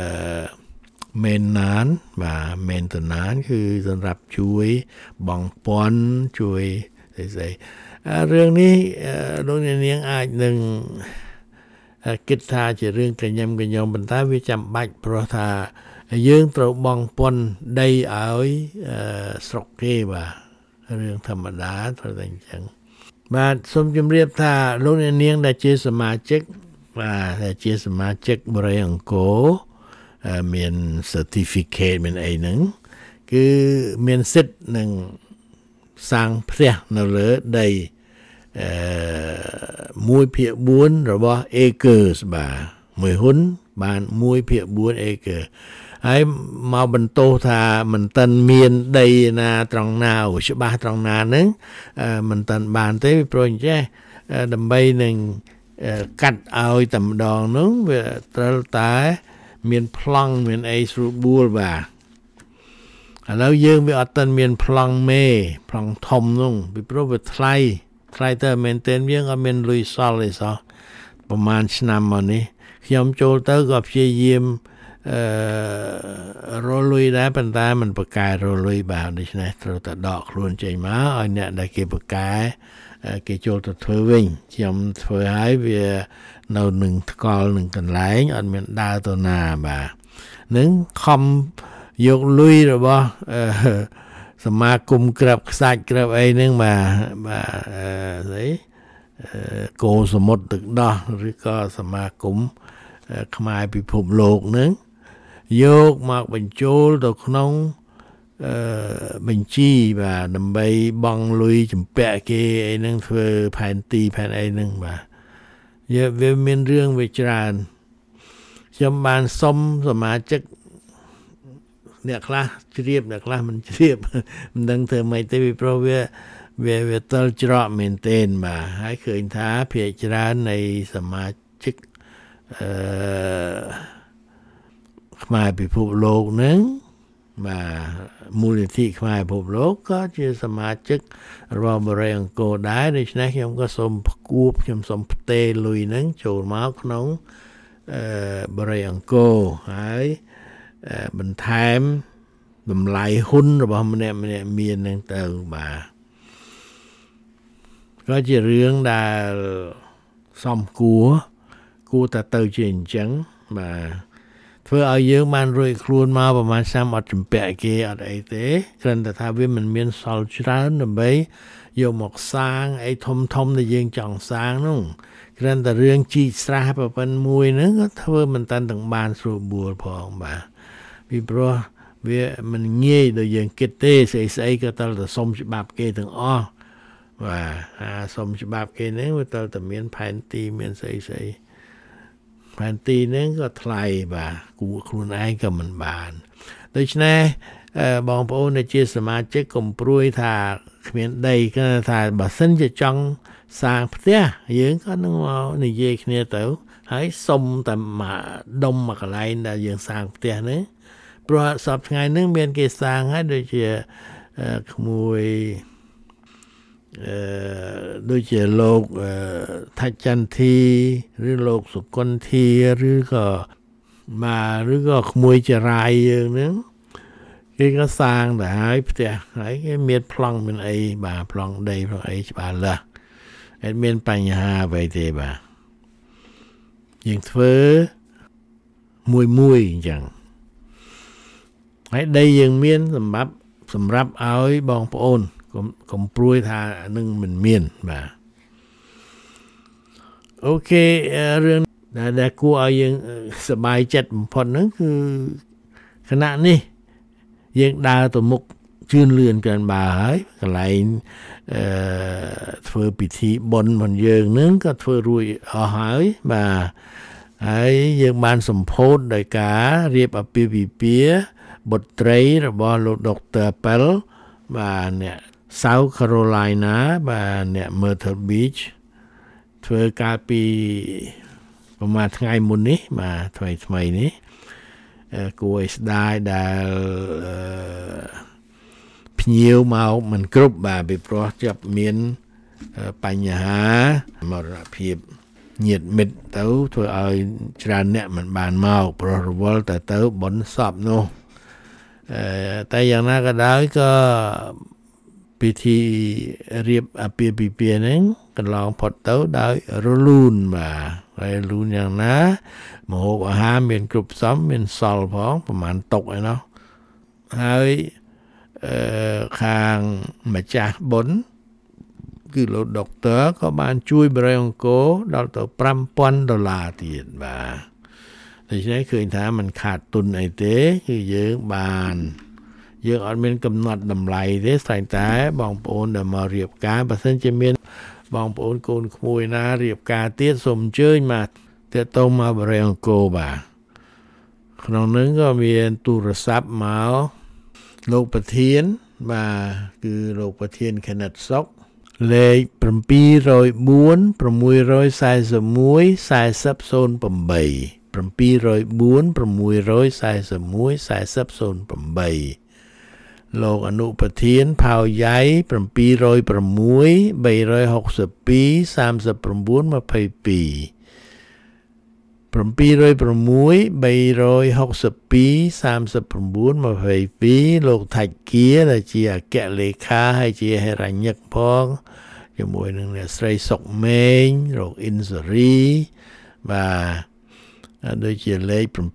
maintenance គឺសម្រាប់ជួយបងពន្ធជួយស្អីរឿងនេះលោកអ្នកនាងអាចនឹងគិតថាជារឿងកញ្ញឹមកញ្ញោមប៉ុន្តែវាចាំបាច់ព្រោះថាយើងត្រូវបង់ពន្ធដីឲ្យស្រុកគេបាទរឿងធម្មតាត្រូវតែអញ្ចឹងបាទសូមជម្រាបថាលោកអ្នកនាងដែលជាសមាជិកបាទជាសមាជិកបរិយាអង្គរមាន certificate មានអីហ្នឹងគឺមានសិទ្ធិនឹងសាងផ្ទះនៅលើដី1/4 របស់ acres បាទមួយហ៊ុនបាន1/4 acre ហើយមកបន្ទោសថាមិនទាន់មានដីណាត្រង់ណាច្បាស់ត្រង់ណាហ្នឹងមិនទាន់បានទេព្រោះអញ្ចេះដើម្បីនឹងកាត់ឲ្យតែម្ដងនោះវាត្រូវតែមានប្លង់មានអីស្រួលបួលបាទឥឡូវយើងវាអត់ទាន់មានប្លង់មេប្លង់ធំនោះពីព្រោះវាថ្លៃទៅមែនទែនយើងអត់មានលុយសល់ទេសោះប្រហែលឆ្នាំមកនេះខ្ញុំចូលទៅក៏ព្យាយាមរលុយដែរប៉ុន្តែมันប្រកែរលុយបាទដូច្នេះត្រូវតែដកខ្លួនចេញមកឲ្យអ្នកដែលគេប្រកែគេចូលទៅធ្វើវិញខ្ញុំធ្វើឲ្យវានៅនឹងថ្កល់នឹងកន្លែងអត់មានដើរទៅណាបាទនឹងខំយកលុយរបស់សមាគមក្របខ្សាច់ក្របអីហ្នឹងបាទស្អីគោសមុទ្រទឹកដោះឬក៏សមាគមខ្មែរពិភពលោកហ្នឹងយកមកបញ្ចូលទៅក្នុងបញ្ជីបាទដើម្បីបង់លុយចម្ពាក់គេអីហ្នឹងធ្វើផែនទីផែនអីហ្នឹងបាទវាមានរឿងវាច្រើន ខ្ញុំខ្ញុំបានសុំសមាជិកអ្នកខ្លះជ្រាបអ្នកខ្លះមិនជ្រាបមិនដឹងធ្វើម៉េចទេពីព្រោះវាតល់ច្រកមែនទែនបាទហើយឃើញថាភាគច្រើននៃសមាជិកខ្មែរពិភពលោកហ្នឹងបាទមូលនិធិខ្មែរពិភពលោកក៏ជាសមាជិករបស់បរិយាអង្គរដែរដូច្នេះខ្ញុំក៏សូមផ្គួបខ្ញុំសូមផ្ទេរលុយហ្នឹងចូលមកក្នុងបរិយាអង្គរហើយបន្ថែមតម្លៃហ៊ុនរបស់ម្នាក់មានហ្នឹងទៅបាទក៏ជារឿងដែលសំគួរតែទៅជាអញ្ចឹងបាទធ្វើឲ្យយើងបានរួចខ្លួនមកប្រហែលឆ្នាំអត់ចម្ពាក់គេអត់អីទេគ្រាន់តែថាវាមិនមានសល់ច្រើនដើម្បីយកមកសាងអីធំដែលយើងចង់សាងនោះគ្រាន់តែរឿងជីកស្រះប្រព័ន្ធមួយហ្នឹងក៏ធ្វើមិនតាន់ទាំងបានស្រួលបួលផងបាទពីព្រោះវាមិនងាយដូចយើងគិតទេស្អីក៏ត្រូវតែសុំច្បាប់គេទាំងអស់បាទសុំច្បាប់គេហ្នឹងវាត្រូវតែមានផែនទីមានស្អីផែនទីហ្នឹងក៏ថ្លៃបាទគួរខ្លួនឯងក៏មិនបានដូច្នេះបងប្អូនដែលជាសមាជិកកុំព្រួយថាគ្មានដីគឺថាបើសិនជាចង់សាងផ្ទះយើងក៏នឹងមកនិយាយគ្នាទៅហើយសុំតែមកដុំមកកន្លែងដែលយើងសាងផ្ទះហ្នឹងព្រោះសពថ្ងៃហ្នឹងមានគេសាងហើយដូចជាក្មួយដូចជាលោកថាច់ចន្ទធីឬលោកសុគន្ធាឬក៏ក្មួយចរាយយើងហ្នឹងគេក៏សាងទៅហើយផ្ទះហើយគេមានប្លង់មានអីបាទប្លង់ដីប្លង់អីច្បាស់លាស់អត់មានបញ្ហាអ្វីទេបាទយើងធ្វើមួយអញ្ចឹងហើយដីយើងមានសម្រាប់ឲ្យបងប្អូនកុំព្រួយថានឹងមិនមានបាទអូខេរឿងដែលគួរឲ្យយើងសប្បាយចិត្តបំផុតហ្នឹងគឺគណៈនេះយើងដើរទៅមុខជឿនលឿនកាន់បើហើយកន្លែងធ្វើពិធីបុណ្យរបស់យើងហ្នឹងក៏ធ្វើរួចអស់ហើយបាទហើយយើងបានសម្ពោធដោយការរៀបអាពាហ៍ពិពាហ៍បុត្រីរបស់លោកដុកទ័រប៉ែលបាទអ្នកSouth Carolina បាទអ្នក Myrtle Beach ធ្វើកាលពីប្រហែលថ្ងៃមុននេះបាទថ្មីនេះគួរឲ្យស្ដាយដែលភ្ញៀវមកមិនគ្រប់បាទពីព្រោះជាប់មានបញ្ហាមរណភាពញាតិមិត្តទៅធ្វើឲ្យច្រើនអ្នកមិនបានមកព្រោះរវល់តែទៅបុណ្យសពនោះតែយ៉ាងណាក៏ដោយក៏ពិធីរៀបអាពាហ៍ពិពាហ៍ហ្នឹងកន្លងផុតទៅដោយរលូនបាទហើយរលូនយ៉ាងណាម្ហូបអាហារមានគ្រប់ផ្សំមានសល់ផងប្រហែលតុកឯណោះហើយខាងម្ចាស់បុណ្យគឺលោកដុកទ័រក៏បានជួយបរិយាអង្គរដល់ទៅ$5,000ទៀតបាទដូច្នេះឃើញថាมันខាតទុនអីទេគឺយើងអត់មានកំណត់តម្លៃទេស្តែតែបងប្អូនដែលមករៀបការបើសិនជាមានបងប្អូនកូនក្មួយណារៀបការទៀតសូមអញ្ជើញមកទាក់ទងមកបរិយាអង្គរបាទក្នុងនោះក៏មានទូរស័ព្ទមកលោកប្រធានបាទគឺលោកប្រធានខណិតសុកលេខ704-641-4008លោកអនុប្រធានផៅយ៉ៃ706-362-3922លោកថាច់គាដែលជាអគ្គលេខាហើយជាហេរញ្ញិកផងជាមួយនឹងអ្នកស្រីសុកម៉េងលោកអ៊ិនសេរីបាទដូចជាលេខ704-968-8009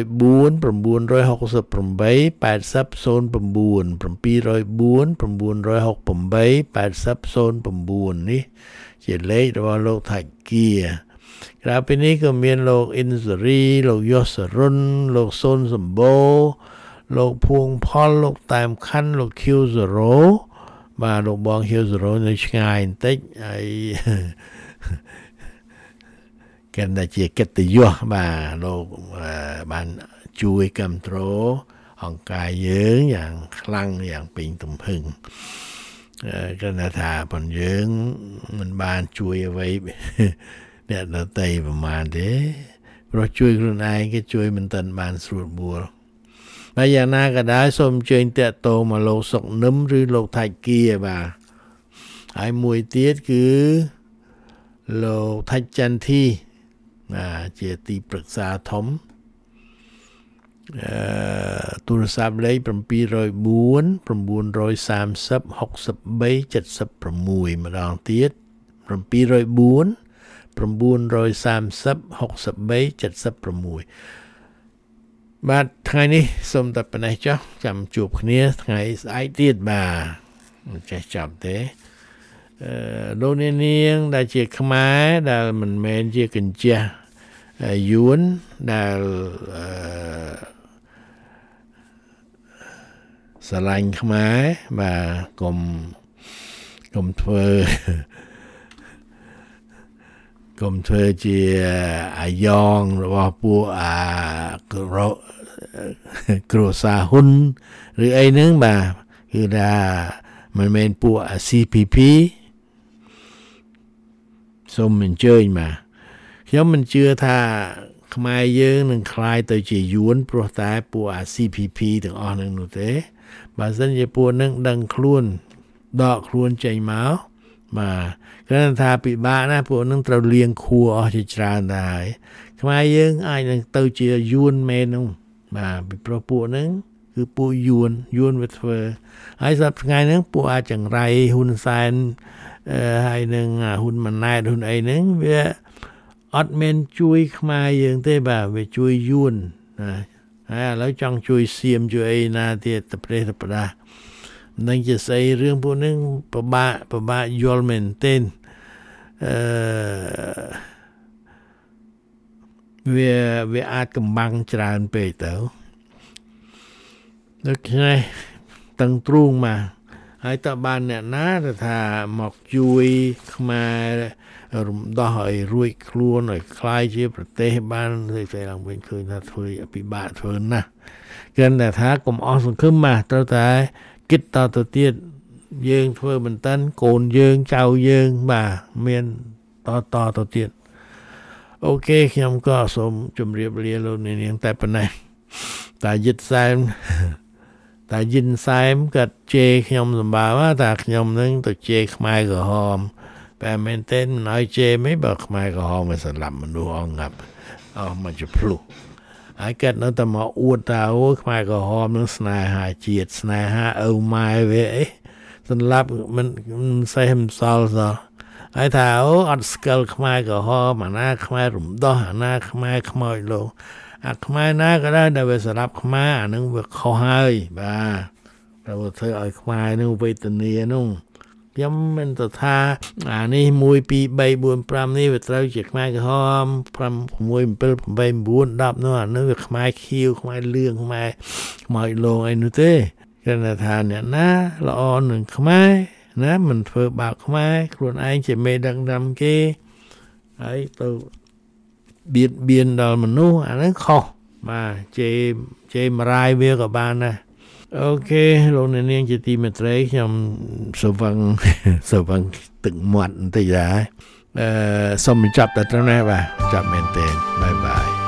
704-968-8009នេះជាលេខរបស់លោកថាច់គាក្រៅពីនេះក៏មានលោកអ៊ិនសេរីលោកយសរុនលោកសុនសម្បូរលោកភួងផលលោកតាមខាន់លោកឃីវ0បាទលោកបងឃីវ0នៅឆ្ងាយបន្តិចហើយกันតែជាកិត្តិយសបាទលោកបានជួយគ្រប់គ្រងអង្គការយើងយ៉ាងខ្លាំងយ៉ាងពេញទំហឹងគណៈថាបងយើងមិនបានជួយអ្វីអ្នកដទៃប្រមាណទេព្រោះជួយខ្លួនឯងគេជួយមិនទាន់បានស្រួលបួលហើយយ៉ាងណាក៏ដោយសូមអញ្ជើញតាក់ទងមកលោកសុកនឹមឬលោកថៃគីបាទហើយមួយទៀតគឺលោកថៃចន្ទធីជាទីប្រឹក្សាធំទូរស័ព្ទលេខ704 930 63 76ម្ដងទៀត704 930 63 76បាទថ្ងៃនេះសូមតែប៉ុណ្ណេះចុះចាំជួបគ្នាថ្ងៃស្អែកទៀតបាទមិនចេះចាប់ទេលោកនាងដែលជាខ្មែរដែលមិនមែនជាកញ្ចេះយួនដែលស្រឡាញ់ខ្មែរបាទកុំធ្វើជាអាយ៉ងរបស់ពួកគ្រួសារហ៊ុនឬអីហ្នឹងបាទគឺថាមិនមែនពួក CPP សូមអញ្ជើញបាទខ្ញុំមិនជឿថាខ្មែរយើងនឹងคล้ายទៅជាយួនព្រោះតែពួក CPP ទាំងអស់នឹងនោះទេបើសិនជាពួកនឹងដឹងខ្លួនដកខ្លួនចេញមកបាទគ្រាន់ថាពិបាកណាស់ពួកនឹងត្រូវលៀងខួរអស់ជាច្រើនដែរខ្មែរយើងអាចនឹងទៅជាយួនមែននោះបាទពីព្រោះពួកនឹងគឺពួកយួនវាធ្វើហើយសប្តាហ៍ថ្ងៃហ្នឹងពួកអាចង្រៃហ៊ុនសែនហើយនឹងហ៊ុនម៉ាណែតហ៊ុនអីហ្នឹងវាអត់មែនជួយខ្មែរយើងទេបាទវាជួយយួនណាហើយឥឡូវចង់ជួយសៀមជួយអីណាទៀតទៅប្រទេសទៅប្រដានឹងជាស្អីរឿងពួកហ្នឹងពិបាកយល់មែនទេវាអាចកំបាំងច្រើនពេកទៅដូច្នេះតឹងទ្រូងមកហើយតើបានអ្នកណាទៅថាមកជួយខ្មែររំដោះឲ្យរួចខ្លួនឲ្យคลายជាប្រទេសបានតែឡើងវិញឃើញថាធ្វើពិបាកធ្វើណាស់គ្រាន់តែថាកុំអស់សង្ឃឹមមកត្រូវតែគិតតទៅទៀតយើងធ្វើមិនតាន់កូនយើងចៅយើងបាទមានតទៅទៀតអូខេខ្ញុំក៏សូមជម្រាបលាលោកនាងតែប៉ុណ្ណេះតែយិតសែមតែយិនសែមក៏ជេរខ្ញុំសម្បើថាខ្ញុំនឹងទៅជេរខ្មែរក្រហមតែមែនទេមិនឲ្យជេរមិនបើខ្មែរក្រហមវាសម្លាប់មនុស្សអង្កាប់អស់មកជាភ្លុះហើយគាត់នៅតែមកអួតថាអូខ្មែរក្រហមនឹងស្នេហាជាតិស្នេហាឪម៉ែវាអីសម្លាប់មិនសេះមិនសល់សោះហើយថាអូអត់ស្កិលខ្មែរក្រហមអាណាខ្មែររំដោះអាណាខ្មែរខ្មោចលោកអាខ្មែរណាក៏ដែរដែលវាសម្រាប់ខ្មែរអានឹងវាខុសហើយបាទតែវាធ្វើឲ្យខ្មែរនឹងវេទនានោះខ្ញុំមិនទៅថាអានេះ1 2 3 4 5នេះវាត្រូវជាខ្មែរក្រហម5 6 7 8 9 10នោះអានោះវាខ្មែរខៀវខ្មែរលឿងខ្មែរខ្មោចលោកអីនោះទេគេថាអ្នកណាល្អនឹងខ្មែរណាមិនធ្វើបាបខ្មែរខ្លួនឯងជាមេដឹកនាំគេហើយទៅបៀនដល់មនុស្សអាហ្នឹងខុសបាទជេរមរាយវាក៏បានដែរអូខេលោកអ្នកនាងជាទីមេត្រីខ្ញុំសវឹងទឹកមាត់បន្តិចដែរសូមបញ្ចប់តែត្រឹមនេះបាទចាប់មែនទេបាយបាយ